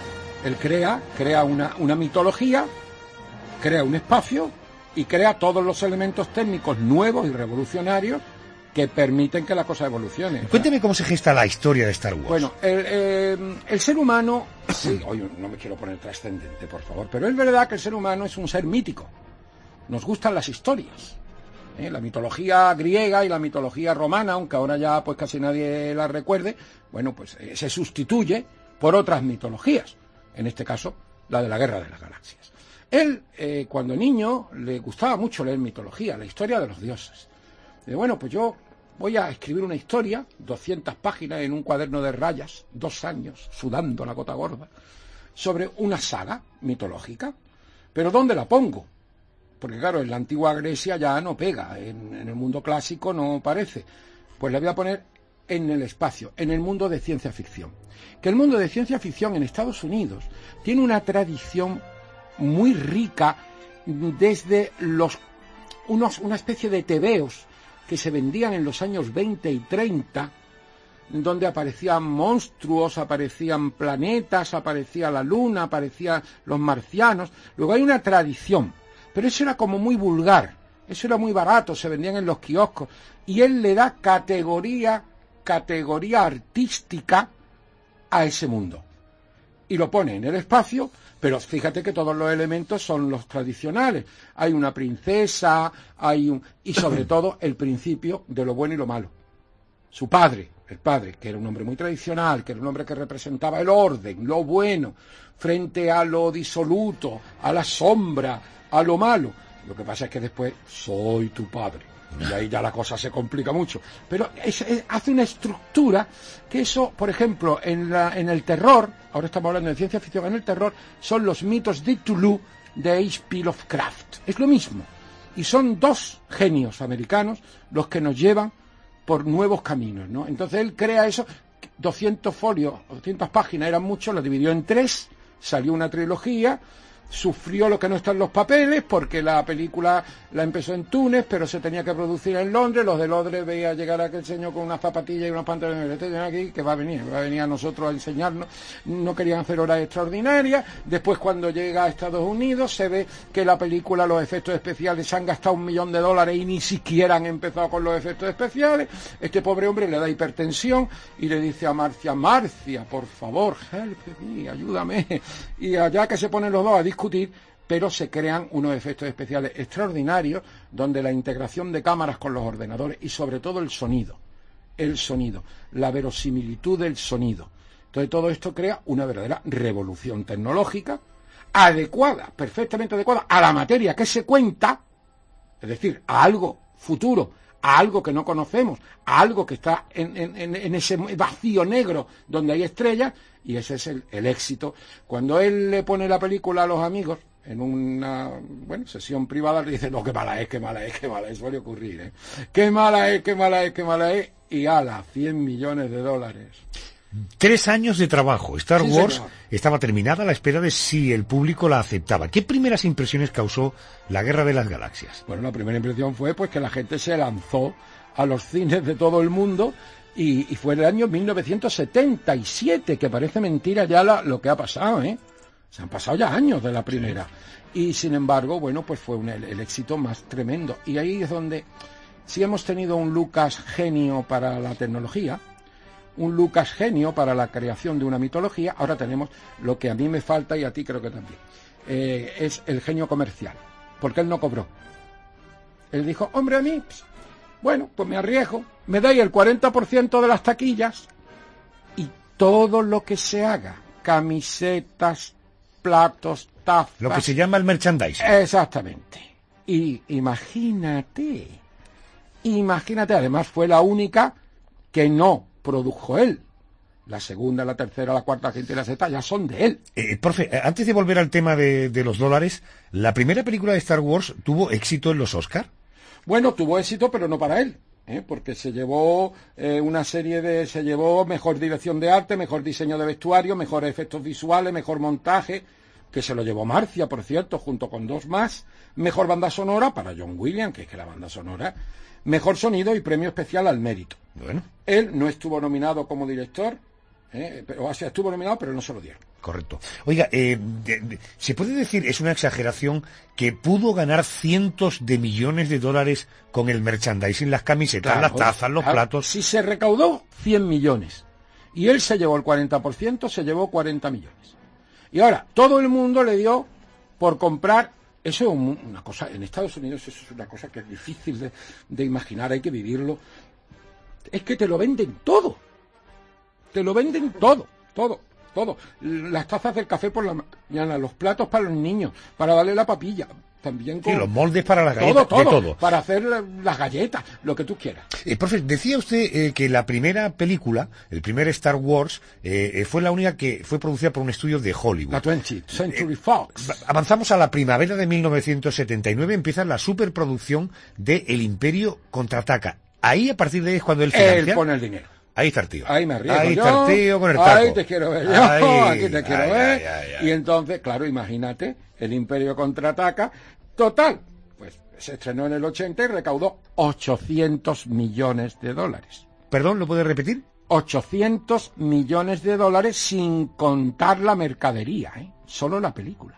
Él crea, crea una, una mitología, crea un espacio y crea todos los elementos técnicos nuevos y revolucionarios que permiten que la cosa evolucione. Cuénteme cómo se gesta la historia de Star Wars. Bueno, el, eh, el ser humano, sí, oye, no me quiero poner trascendente, por favor, pero es verdad que el ser humano es un ser mítico. Nos gustan las historias. ¿eh? La mitología griega y la mitología romana, aunque ahora ya pues casi nadie la recuerde, bueno, pues eh, se sustituye por otras mitologías. En este caso, la de la Guerra de las Galaxias. Él, eh, cuando niño, le gustaba mucho leer mitología, la historia de los dioses. Y bueno, pues yo voy a escribir una historia, doscientas páginas en un cuaderno de rayas, dos años, sudando la gota gorda, sobre una saga mitológica. ¿Pero dónde la pongo? Porque claro, en la antigua Grecia ya no pega, en, en el mundo clásico no parece. Pues la voy a poner en el espacio, en el mundo de ciencia ficción. Que el mundo de ciencia ficción en Estados Unidos tiene una tradición muy rica desde los unos, una especie de tebeos que se vendían en los años veinte y treinta, donde aparecían monstruos, aparecían planetas, aparecía la luna, aparecían los marcianos. Luego hay una tradición, pero eso era como muy vulgar, eso era muy barato, se vendían en los kioscos, y él le da categoría, categoría artística a ese mundo. Y lo pone en el espacio, Pero fíjate que todos los elementos son los tradicionales. Hay una princesa, hay un... y sobre todo el principio de lo bueno y lo malo. Su padre, el padre, que era un hombre muy tradicional, que era un hombre que representaba el orden, lo bueno, frente a lo disoluto, a la sombra, a lo malo. Lo que pasa es que después, soy tu padre. Y ahí ya la cosa se complica mucho. Pero es, es, hace una estructura que eso, por ejemplo, en, la, en el terror, ahora estamos hablando de ciencia ficción, en el terror, son los mitos de Cthulhu de H P Lovecraft. Es lo mismo. Y son dos genios americanos los que nos llevan por nuevos caminos, ¿no? Entonces él crea eso, doscientos folios, doscientas páginas, eran muchos, lo dividió en tres, salió una trilogía. Sufrió lo que no está en los papeles porque la película la empezó en Túnez, pero se tenía que producir en Londres. Los de Londres veía llegar a aquel señor con unas zapatillas y unos pantalones. Este señor aquí que va a venir, va a venir a nosotros a enseñarnos. No querían hacer horas extraordinarias. Después, cuando llega a Estados Unidos, se ve que la película, los efectos especiales, se han gastado un millón de dólares y ni siquiera han empezado con los efectos especiales. Este pobre hombre le da hipertensión y le dice a Marcia, Marcia, por favor, help me, ayúdame. Y allá que se ponen los dos a discutir, pero se crean unos efectos especiales extraordinarios donde la integración de cámaras con los ordenadores y sobre todo el sonido, el sonido, la verosimilitud del sonido. Entonces todo esto crea una verdadera revolución tecnológica adecuada, perfectamente adecuada a la materia que se cuenta, es decir, a algo futuro, a algo que no conocemos, a algo que está en, en, en ese vacío negro donde hay estrellas. Y ese es el, el éxito. Cuando él le pone la película a los amigos, en una bueno sesión privada, le dice, no, qué mala es, qué mala es, qué mala es, suele ocurrir, ¿eh? Qué mala es, qué mala es, qué mala es, y ala, cien millones de dólares. Tres años de trabajo. Star Sí, Wars señor. estaba terminada a la espera de si el público la aceptaba. ¿Qué primeras impresiones causó la Guerra de las Galaxias? Bueno, la primera impresión fue pues que la gente se lanzó a los cines de todo el mundo. Y, y fue el año mil novecientos setenta y siete, que parece mentira ya la, lo que ha pasado, ¿eh? Se han pasado ya años de la primera. Y sin embargo, bueno, pues fue un, el, el éxito más tremendo. Y ahí es donde, si hemos tenido un Lucas genio para la tecnología, un Lucas genio para la creación de una mitología, ahora tenemos lo que a mí me falta y a ti creo que también. Eh, es el genio comercial. Porque él no cobró. Él dijo, hombre, a mí... Pss, bueno, pues me arriesgo, me dais el cuarenta por ciento de las taquillas y todo lo que se haga, camisetas, platos, tazas... Lo que se llama el merchandising. Exactamente. Y imagínate, imagínate, además fue la única que no produjo él. La segunda, la tercera, la cuarta, la quinta y la sexta ya son de él. Eh, profe, antes de volver al tema de, de los dólares, ¿la primera película de Star Wars tuvo éxito en los Oscar? Bueno, tuvo éxito, pero no para él, ¿eh? Porque se llevó eh, una serie de... Se llevó mejor dirección de arte, mejor diseño de vestuario, mejores efectos visuales, mejor montaje, que se lo llevó Marcia, por cierto, junto con dos más. Mejor banda sonora para John Williams, que es que la banda sonora... Mejor sonido y premio especial al mérito. Bueno. Él no estuvo nominado como director, ¿eh? Pero, o sea, estuvo nominado, pero no se lo dieron. Correcto. Oiga, eh, de, de, ¿se puede decir, es una exageración, que pudo ganar cientos de millones de dólares con el merchandising, las camisetas, Claro, las tazas, los claro, platos? Si se recaudó cien millones y él se llevó el cuarenta por ciento, se llevó cuarenta millones. Y ahora, todo el mundo le dio por comprar, eso es un, una cosa, en Estados Unidos eso es una cosa que es difícil de, de imaginar, hay que vivirlo. Es que te lo venden todo. Te lo venden todo, todo. Todo, las tazas del café por la mañana, los platos para los niños, para darle la papilla, también con... Sí, los moldes para las galletas, todo, todo, de todo. para hacer las galletas, lo que tú quieras. Eh, profe, decía usted eh, que la primera película, el primer Star Wars, eh, fue la única que fue producida por un estudio de Hollywood. La twentieth Century Fox. Eh, avanzamos a la primavera de mil novecientos setenta y nueve, empieza la superproducción de El Imperio Contraataca. Ahí, a partir de ahí, es cuando él financia... Él pone el dinero. Ahí está el tío. Ahí me arriesgo Ahí yo, está el tío con el taco. ahí te quiero ver yo, Ahí, aquí te quiero ay, ver. ay, ay, ay. Y entonces, claro, imagínate, el Imperio Contraataca, total, pues se estrenó en el ochenta y recaudó ochocientos millones de dólares. ¿Perdón, lo puede repetir? ochocientos millones de dólares sin contar la mercadería, ¿eh? Solo la película.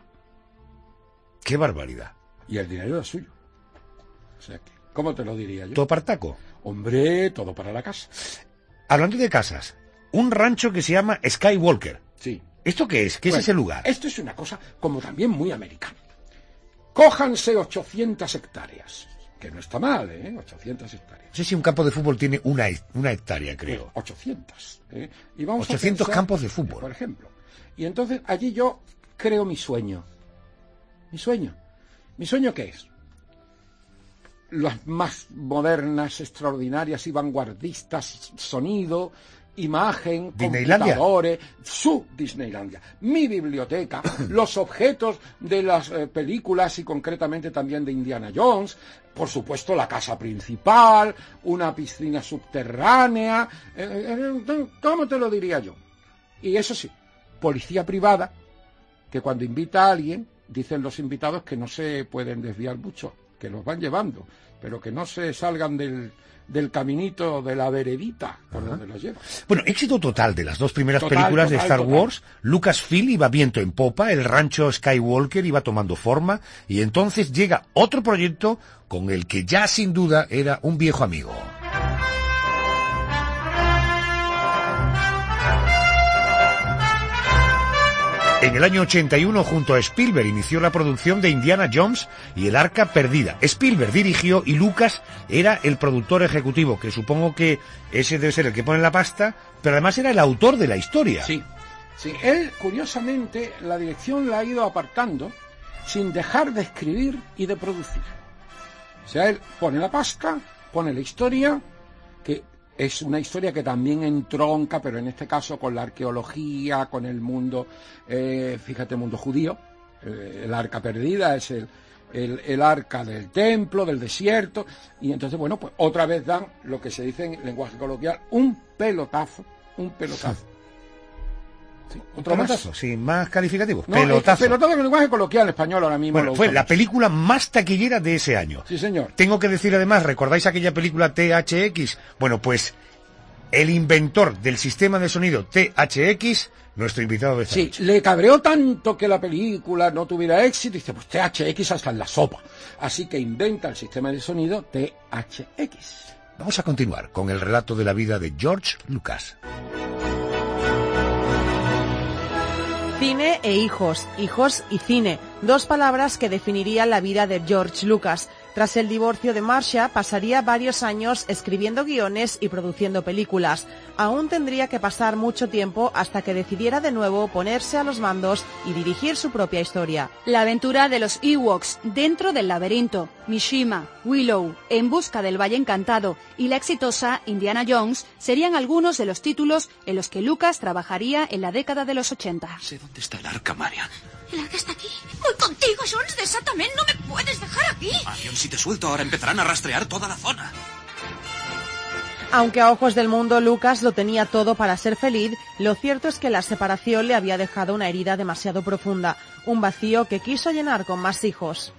¡Qué barbaridad! Y el dinero es suyo. O sea que, ¿cómo te lo diría yo? ¿Todo partaco? Hombre, todo para la casa. Hablando de casas, un rancho que se llama Skywalker. Sí. ¿Esto qué es? ¿Qué Bueno, es ese lugar? Esto es una cosa como también muy americana. Cójanse ochocientas hectáreas, que no está mal, ¿eh? ochocientas hectáreas. No sé si un campo de fútbol tiene una, una hectárea, creo. Eh, ochocientas. ¿eh? Y vamos ochocientos a pensar, campos de fútbol. Por ejemplo. Y entonces allí yo creo mi sueño. Mi sueño. ¿Mi sueño qué es? Las más modernas, extraordinarias y vanguardistas, sonido, imagen, Disneylandia. computadores, su Disneylandia, mi biblioteca, los objetos de las eh, películas y concretamente también de Indiana Jones, por supuesto la casa principal, una piscina subterránea, eh, eh, ¿cómo te lo diría yo? Y eso sí, policía privada, que cuando invita a alguien, dicen los invitados que no se pueden desviar mucho, que los van llevando, pero que no se salgan del, del caminito, de la veredita por Ajá. donde los llevan. Bueno, éxito total de las dos primeras Total, películas total, de Star total. Wars. Lucasfilm iba viento en popa, el rancho Skywalker iba tomando forma, y entonces llega otro proyecto con el que ya sin duda era un viejo amigo. En el año ochenta y uno, junto a Spielberg, inició la producción de Indiana Jones y el Arca Perdida. Spielberg dirigió y Lucas era el productor ejecutivo, que supongo que ese debe ser el que pone la pasta, pero además era el autor de la historia. Sí, sí. Él, curiosamente, la dirección la ha ido apartando sin dejar de escribir y de producir. O sea, él pone la pasta, pone la historia, que es una historia que también entronca, pero en este caso con la arqueología, con el mundo, eh, fíjate, mundo judío. Eh, el Arca Perdida es el, el, el arca del templo, del desierto, y entonces, bueno, pues otra vez dan lo que se dice en lenguaje coloquial, un pelotazo, un pelotazo. Sí, otro pelotazo, más. Sí, más calificativo. No, pelotazo. Pelotazo en lenguaje coloquial español ahora mismo. Bueno, lo fue usamos. la película más taquillera de ese año. Sí, señor. Tengo que decir además, ¿recordáis aquella película T H X? Bueno, pues el inventor del sistema de sonido T H X, nuestro invitado de esta Sí, noche. le cabreó tanto que la película no tuviera éxito, y dice, pues T H X hasta en la sopa. Así que inventa el sistema de sonido T H X. Vamos a continuar con el relato de la vida de George Lucas. Cine e hijos, hijos y cine, dos palabras que definirían la vida de George Lucas. Tras el divorcio de Marcia, pasaría varios años escribiendo guiones y produciendo películas. Aún tendría que pasar mucho tiempo hasta que decidiera de nuevo ponerse a los mandos y dirigir su propia historia. La aventura de los Ewoks dentro del laberinto, Mishima, Willow, En busca del Valle Encantado y la exitosa Indiana Jones serían algunos de los títulos en los que Lucas trabajaría en la década de los ochenta. Sé dónde está el arca, Marian. El arca está aquí. Voy contigo, Jones, desátame. No me puedes dejar aquí. Marion, si te suelto ahora empezarán a rastrear toda la zona. Aunque a ojos del mundo Lucas lo tenía todo para ser feliz, lo cierto es que la separación le había dejado una herida demasiado profunda, un vacío que quiso llenar con más hijos.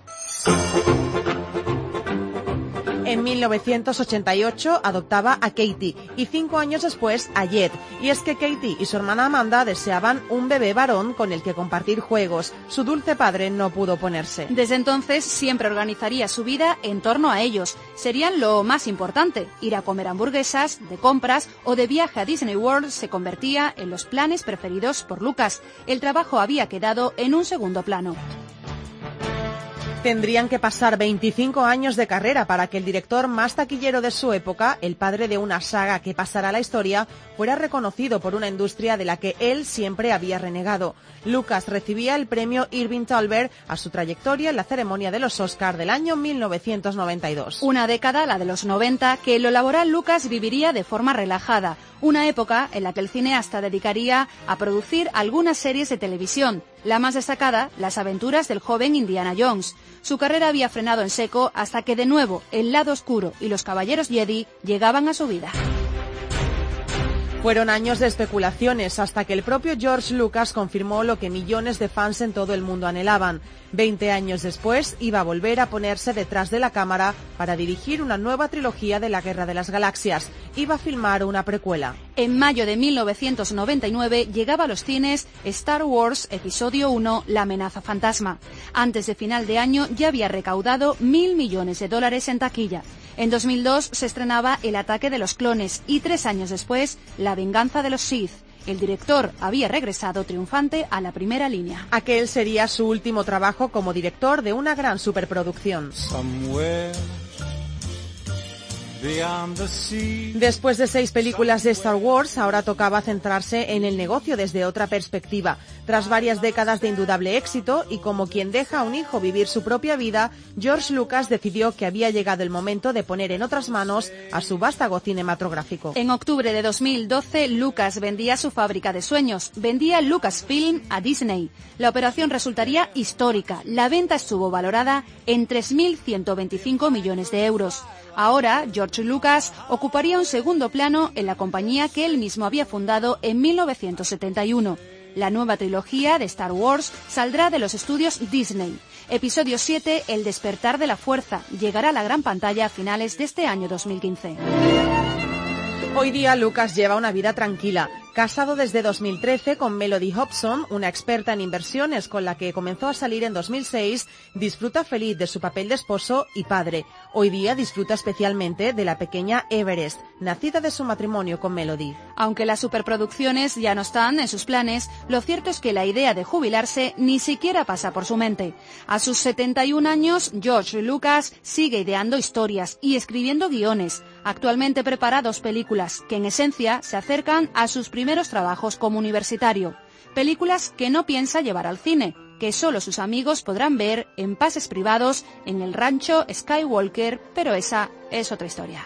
En mil novecientos ochenta y ocho adoptaba a Katie y cinco años después a Jed. Y es que Katie y su hermana Amanda deseaban un bebé varón con el que compartir juegos. Su dulce padre no pudo oponerse. Desde entonces siempre organizaría su vida en torno a ellos. Serían lo más importante. Ir a comer hamburguesas, de compras o de viaje a Disney World se convertía en los planes preferidos por Lucas. El trabajo había quedado en un segundo plano. Tendrían que pasar veinticinco años de carrera para que el director más taquillero de su época, el padre de una saga que pasará a la historia, fuera reconocido por una industria de la que él siempre había renegado. Lucas recibía el premio Irving Thalberg a su trayectoria en la ceremonia de los Oscar del año mil novecientos noventa y dos. Una década, la de los noventa, que en lo laboral Lucas viviría de forma relajada. Una época en la que el cineasta dedicaría a producir algunas series de televisión. La más destacada, Las aventuras del joven Indiana Jones. Su carrera había frenado en seco hasta que de nuevo el lado oscuro y los caballeros Jedi llegaban a su vida. Fueron años de especulaciones hasta que el propio George Lucas confirmó lo que millones de fans en todo el mundo anhelaban. Veinte años después iba a volver a ponerse detrás de la cámara para dirigir una nueva trilogía de la Guerra de las Galaxias. Iba a filmar una precuela. En mayo de mil novecientos noventa y nueve llegaba a los cines Star Wars Episodio uno, La amenaza fantasma. Antes de final de año ya había recaudado mil millones de dólares en taquilla. En dos mil dos se estrenaba El ataque de los clones y tres años después La venganza de los Sith. El director había regresado triunfante a la primera línea. Aquel sería su último trabajo como director de una gran superproducción. Somewhere Después de seis películas de Star Wars, ahora tocaba centrarse en el negocio desde otra perspectiva. Tras varias décadas de indudable éxito y como quien deja a un hijo vivir su propia vida, George Lucas decidió que había llegado el momento de poner en otras manos a su vástago cinematográfico. En octubre de dos mil doce, Lucas vendía su fábrica de sueños, vendía Lucasfilm a Disney. La operación resultaría histórica. La venta estuvo valorada en tres mil ciento veinticinco millones de euros. Ahora, George Lucas ocuparía un segundo plano en la compañía que él mismo había fundado en mil novecientos setenta y uno. La nueva trilogía de Star Wars saldrá de los estudios Disney. Episodio siete, El despertar de la fuerza, llegará a la gran pantalla a finales de este año dos mil quince. Hoy día Lucas lleva una vida tranquila. Casado desde dos mil trece con Melody Hobson, una experta en inversiones con la que comenzó a salir en dos mil seis, disfruta feliz de su papel de esposo y padre. Hoy día disfruta especialmente de la pequeña Everest, nacida de su matrimonio con Melody. Aunque las superproducciones ya no están en sus planes, lo cierto es que la idea de jubilarse ni siquiera pasa por su mente. A sus setenta y un años, George Lucas sigue ideando historias y escribiendo guiones. Actualmente prepara dos películas que en esencia se acercan a sus primeros trabajos como universitario. Películas que no piensa llevar al cine, que solo sus amigos podrán ver en pases privados en el rancho Skywalker, pero esa es otra historia.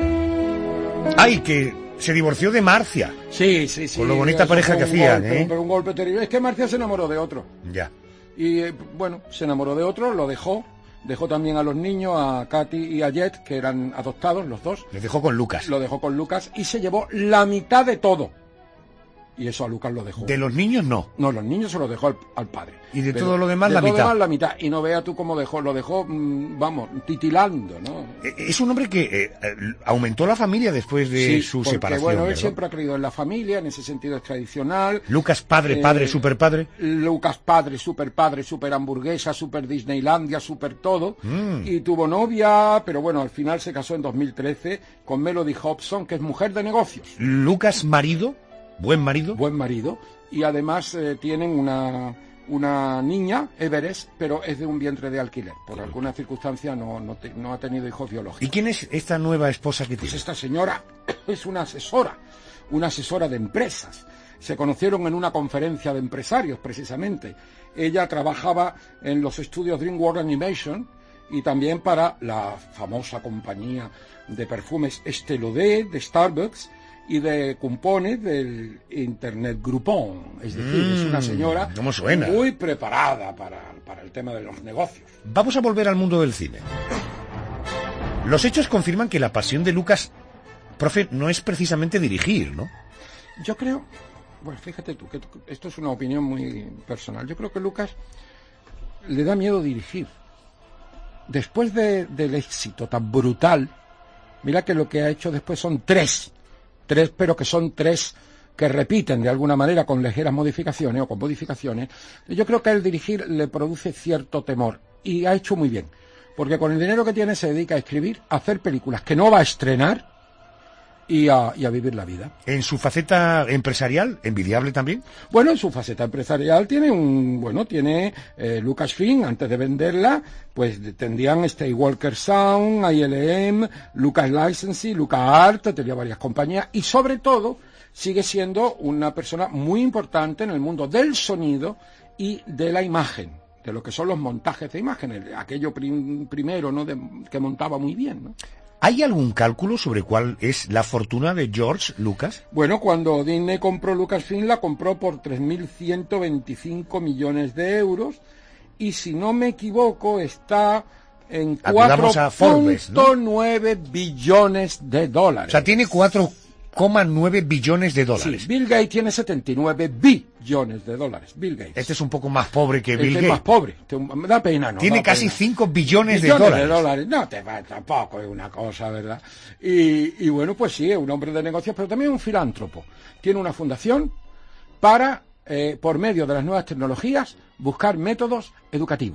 ¡Ay, que se divorció de Marcia! Sí, sí, sí. Con lo bonita pareja que hacían, golpe, ¿eh? Pero un golpe terrible. Es que Marcia se enamoró de otro. Ya. Y, eh, bueno, se enamoró de otro, lo dejó. Dejó también a los niños, a Katy y a Jet, que eran adoptados, los dos. Les dejó con Lucas. Lo dejó con Lucas y se llevó la mitad de todo. Y eso a Lucas lo dejó. De los niños no. No, los niños se los dejó al, al padre. Y de Pero todo lo demás de la todo mitad. Demás, la mitad. Y no vea tú cómo dejó, lo dejó, mmm, vamos, titilando, ¿no? Es un hombre que eh, aumentó la familia después de sí, su porque, separación. Bueno, él ¿verdad? siempre ha creído en la familia, en ese sentido es tradicional. Lucas padre, eh, padre, super padre. Lucas padre, super padre, super hamburguesa, super Disneylandia, super todo. Mm. Y tuvo novia, pero bueno, al final se casó en dos mil trece con Melody Hobson, que es mujer de negocios. Lucas marido. ¿Buen marido? Buen marido. Y además eh, tienen una, una niña, Everest, pero es de un vientre de alquiler. Por alguna circunstancia no, no, te, no ha tenido hijos biológicos. ¿Y quién es esta nueva esposa que tiene? Pues esta señora es una asesora, una asesora de empresas. Se conocieron en una conferencia de empresarios, precisamente. Ella trabajaba en los estudios DreamWorks Animation y también para la famosa compañía de perfumes Estée Lauder de Starbucks y de cupones del Internet Groupon. Es decir, mm, es una señora ¿cómo suena? Muy preparada para, para el tema de los negocios. Vamos a volver al mundo del cine. Los hechos confirman que la pasión de Lucas, profe, no es precisamente dirigir, ¿no? Yo creo, bueno, fíjate tú, que esto es una opinión muy personal. Yo creo que Lucas le da miedo dirigir. Después de, del éxito tan brutal, mira que lo que ha hecho después son tres Tres, pero que son tres que repiten de alguna manera con ligeras modificaciones o con modificaciones. Yo creo que el dirigir le produce cierto temor. Y ha hecho muy bien. Porque con el dinero que tiene se dedica a escribir, a hacer películas que no va a estrenar y a, y a vivir la vida. ¿En su faceta empresarial, envidiable también? Bueno, en su faceta empresarial tiene un... Bueno, tiene eh, Lucasfilm, antes de venderla, pues tendrían Skywalker Sound, I L M, Lucas Licensing, LucasArts, tenía varias compañías y sobre todo sigue siendo una persona muy importante en el mundo del sonido y de la imagen, de lo que son los montajes de imágenes, aquello prim, primero, ¿no?, de, que montaba muy bien, ¿no? ¿Hay algún cálculo sobre cuál es la fortuna de George Lucas? Bueno, cuando Disney compró Lucasfilm, la compró por tres mil ciento veinticinco millones de euros y, si no me equivoco, está en cuatro punto nueve billones de dólares. O sea, tiene cuatro coma nueve billones de dólares. Sí, Bill Gates tiene setenta y nueve billones de dólares. Bill Gates. Este es un poco más pobre que este Bill Gates. Es más pobre. Me da pena, ¿no? Tiene da casi pena. cinco billones, billones de dólares. de dólares. No te va, tampoco es una cosa, ¿verdad? Y, y bueno, pues sí, es un hombre de negocios, pero también un filántropo. Tiene una fundación para, eh, por medio de las nuevas tecnologías, buscar métodos educativos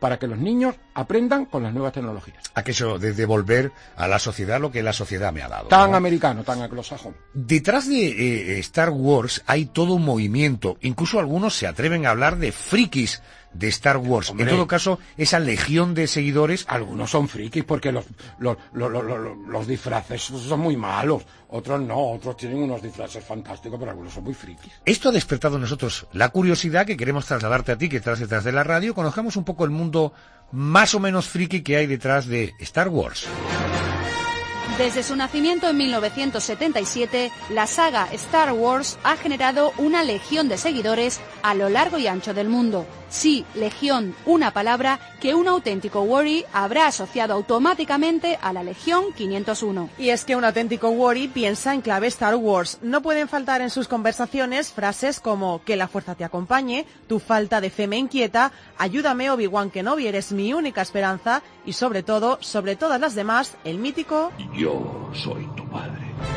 para que los niños aprendan con las nuevas tecnologías. Aquello de devolver a la sociedad lo que la sociedad me ha dado. Tan ¿no? americano, tan anglosajón. Detrás de eh, Star Wars hay todo un movimiento, incluso algunos se atreven a hablar de frikis de Star Wars. Hombre, en todo caso, esa legión de seguidores... Algunos son frikis porque los, los, los, los, los, los disfraces son muy malos, otros no, otros tienen unos disfraces fantásticos, pero algunos son muy frikis. Esto ha despertado en nosotros la curiosidad que queremos trasladarte a ti, que estás detrás de la radio, conozcamos un poco el mundo más o menos friki que hay detrás de Star Wars. Desde su nacimiento en mil novecientos setenta y siete, la saga Star Wars ha generado una legión de seguidores a lo largo y ancho del mundo. Sí, legión, una palabra que un auténtico Woorie habrá asociado automáticamente a la Legión quinientos uno. Y es que un auténtico Woorie piensa en clave Star Wars. No pueden faltar en sus conversaciones frases como que la fuerza te acompañe, tu falta de fe me inquieta, ayúdame Obi-Wan Kenobi, eres mi única esperanza y sobre todo, sobre todas las demás, el mítico... Yo soy tu padre.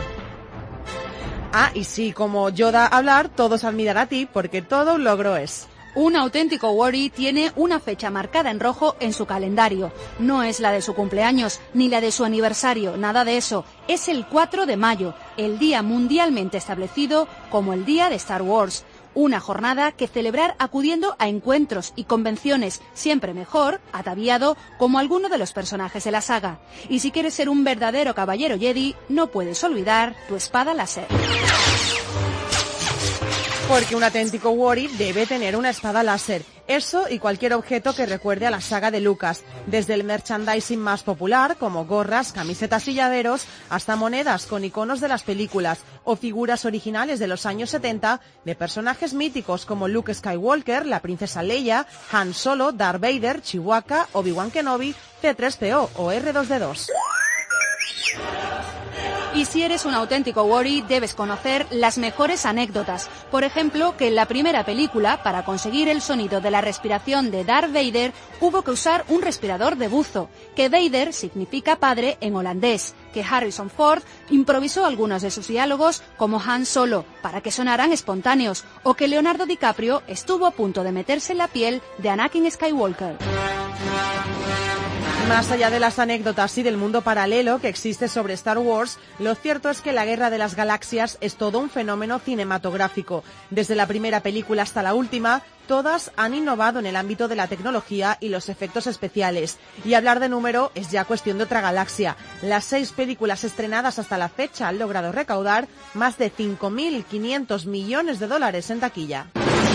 Ah, y sí, como Yoda hablar, todos admirar a ti porque todo un logro es. Un auténtico Woorie tiene una fecha marcada en rojo en su calendario. No es la de su cumpleaños, ni la de su aniversario, nada de eso. Es el cuatro de mayo, el día mundialmente establecido como el Día de Star Wars. Una jornada que celebrar acudiendo a encuentros y convenciones, siempre mejor, ataviado como alguno de los personajes de la saga. Y si quieres ser un verdadero caballero Jedi, no puedes olvidar tu espada láser. Porque un auténtico Woorie debe tener una espada láser. Eso y cualquier objeto que recuerde a la saga de Lucas. Desde el merchandising más popular, como gorras, camisetas y llaveros, hasta monedas con iconos de las películas o figuras originales de los años setenta de personajes míticos como Luke Skywalker, la princesa Leia, Han Solo, Darth Vader, Chewbacca, Obi-Wan Kenobi, C tres P O o R dos D dos. Y si eres un auténtico Woorie, debes conocer las mejores anécdotas. Por ejemplo, que en la primera película, para conseguir el sonido de la respiración de Darth Vader, hubo que usar un respirador de buzo, que Vader significa padre en holandés, que Harrison Ford improvisó algunos de sus diálogos como Han Solo, para que sonaran espontáneos, o que Leonardo DiCaprio estuvo a punto de meterse en la piel de Anakin Skywalker. Más allá de las anécdotas y del mundo paralelo que existe sobre Star Wars, lo cierto es que la Guerra de las Galaxias es todo un fenómeno cinematográfico. Desde la primera película hasta la última, todas han innovado en el ámbito de la tecnología y los efectos especiales. Y hablar de número es ya cuestión de otra galaxia. Las seis películas estrenadas hasta la fecha han logrado recaudar más de cinco mil quinientos millones de dólares en taquilla.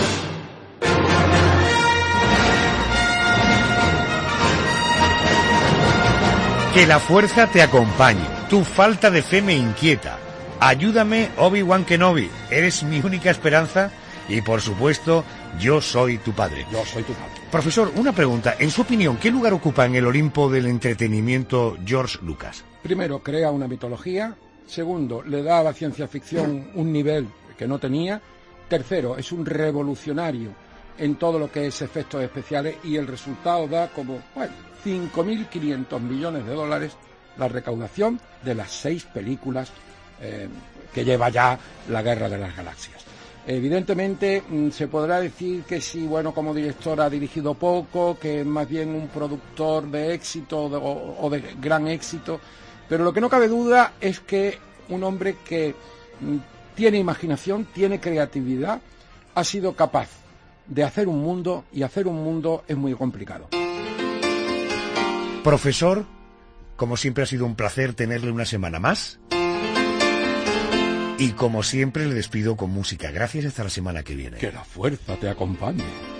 Que la fuerza te acompañe. Tu falta de fe me inquieta. Ayúdame, Obi-Wan Kenobi. Eres mi única esperanza. Y, por supuesto, yo soy tu padre. Yo soy tu padre. Profesor, una pregunta. En su opinión, ¿qué lugar ocupa en el Olimpo del entretenimiento George Lucas? Primero, crea una mitología. Segundo, le da a la ciencia ficción un nivel que no tenía. Tercero, es un revolucionario en todo lo que es efectos especiales. Y el resultado da como... bueno, cinco mil quinientos millones de dólares la recaudación de las seis películas eh, que lleva ya la Guerra de las Galaxias. Evidentemente mmm, se podrá decir que sí, bueno, como director ha dirigido poco, que es más bien un productor de éxito de, o, o de gran éxito, pero lo que no cabe duda es que un hombre que mmm, tiene imaginación, tiene creatividad, ha sido capaz de hacer un mundo, y hacer un mundo es muy complicado. Profesor, como siempre ha sido un placer tenerle una semana más. Y como siempre le despido con música. Gracias, hasta la semana que viene. Que la fuerza te acompañe.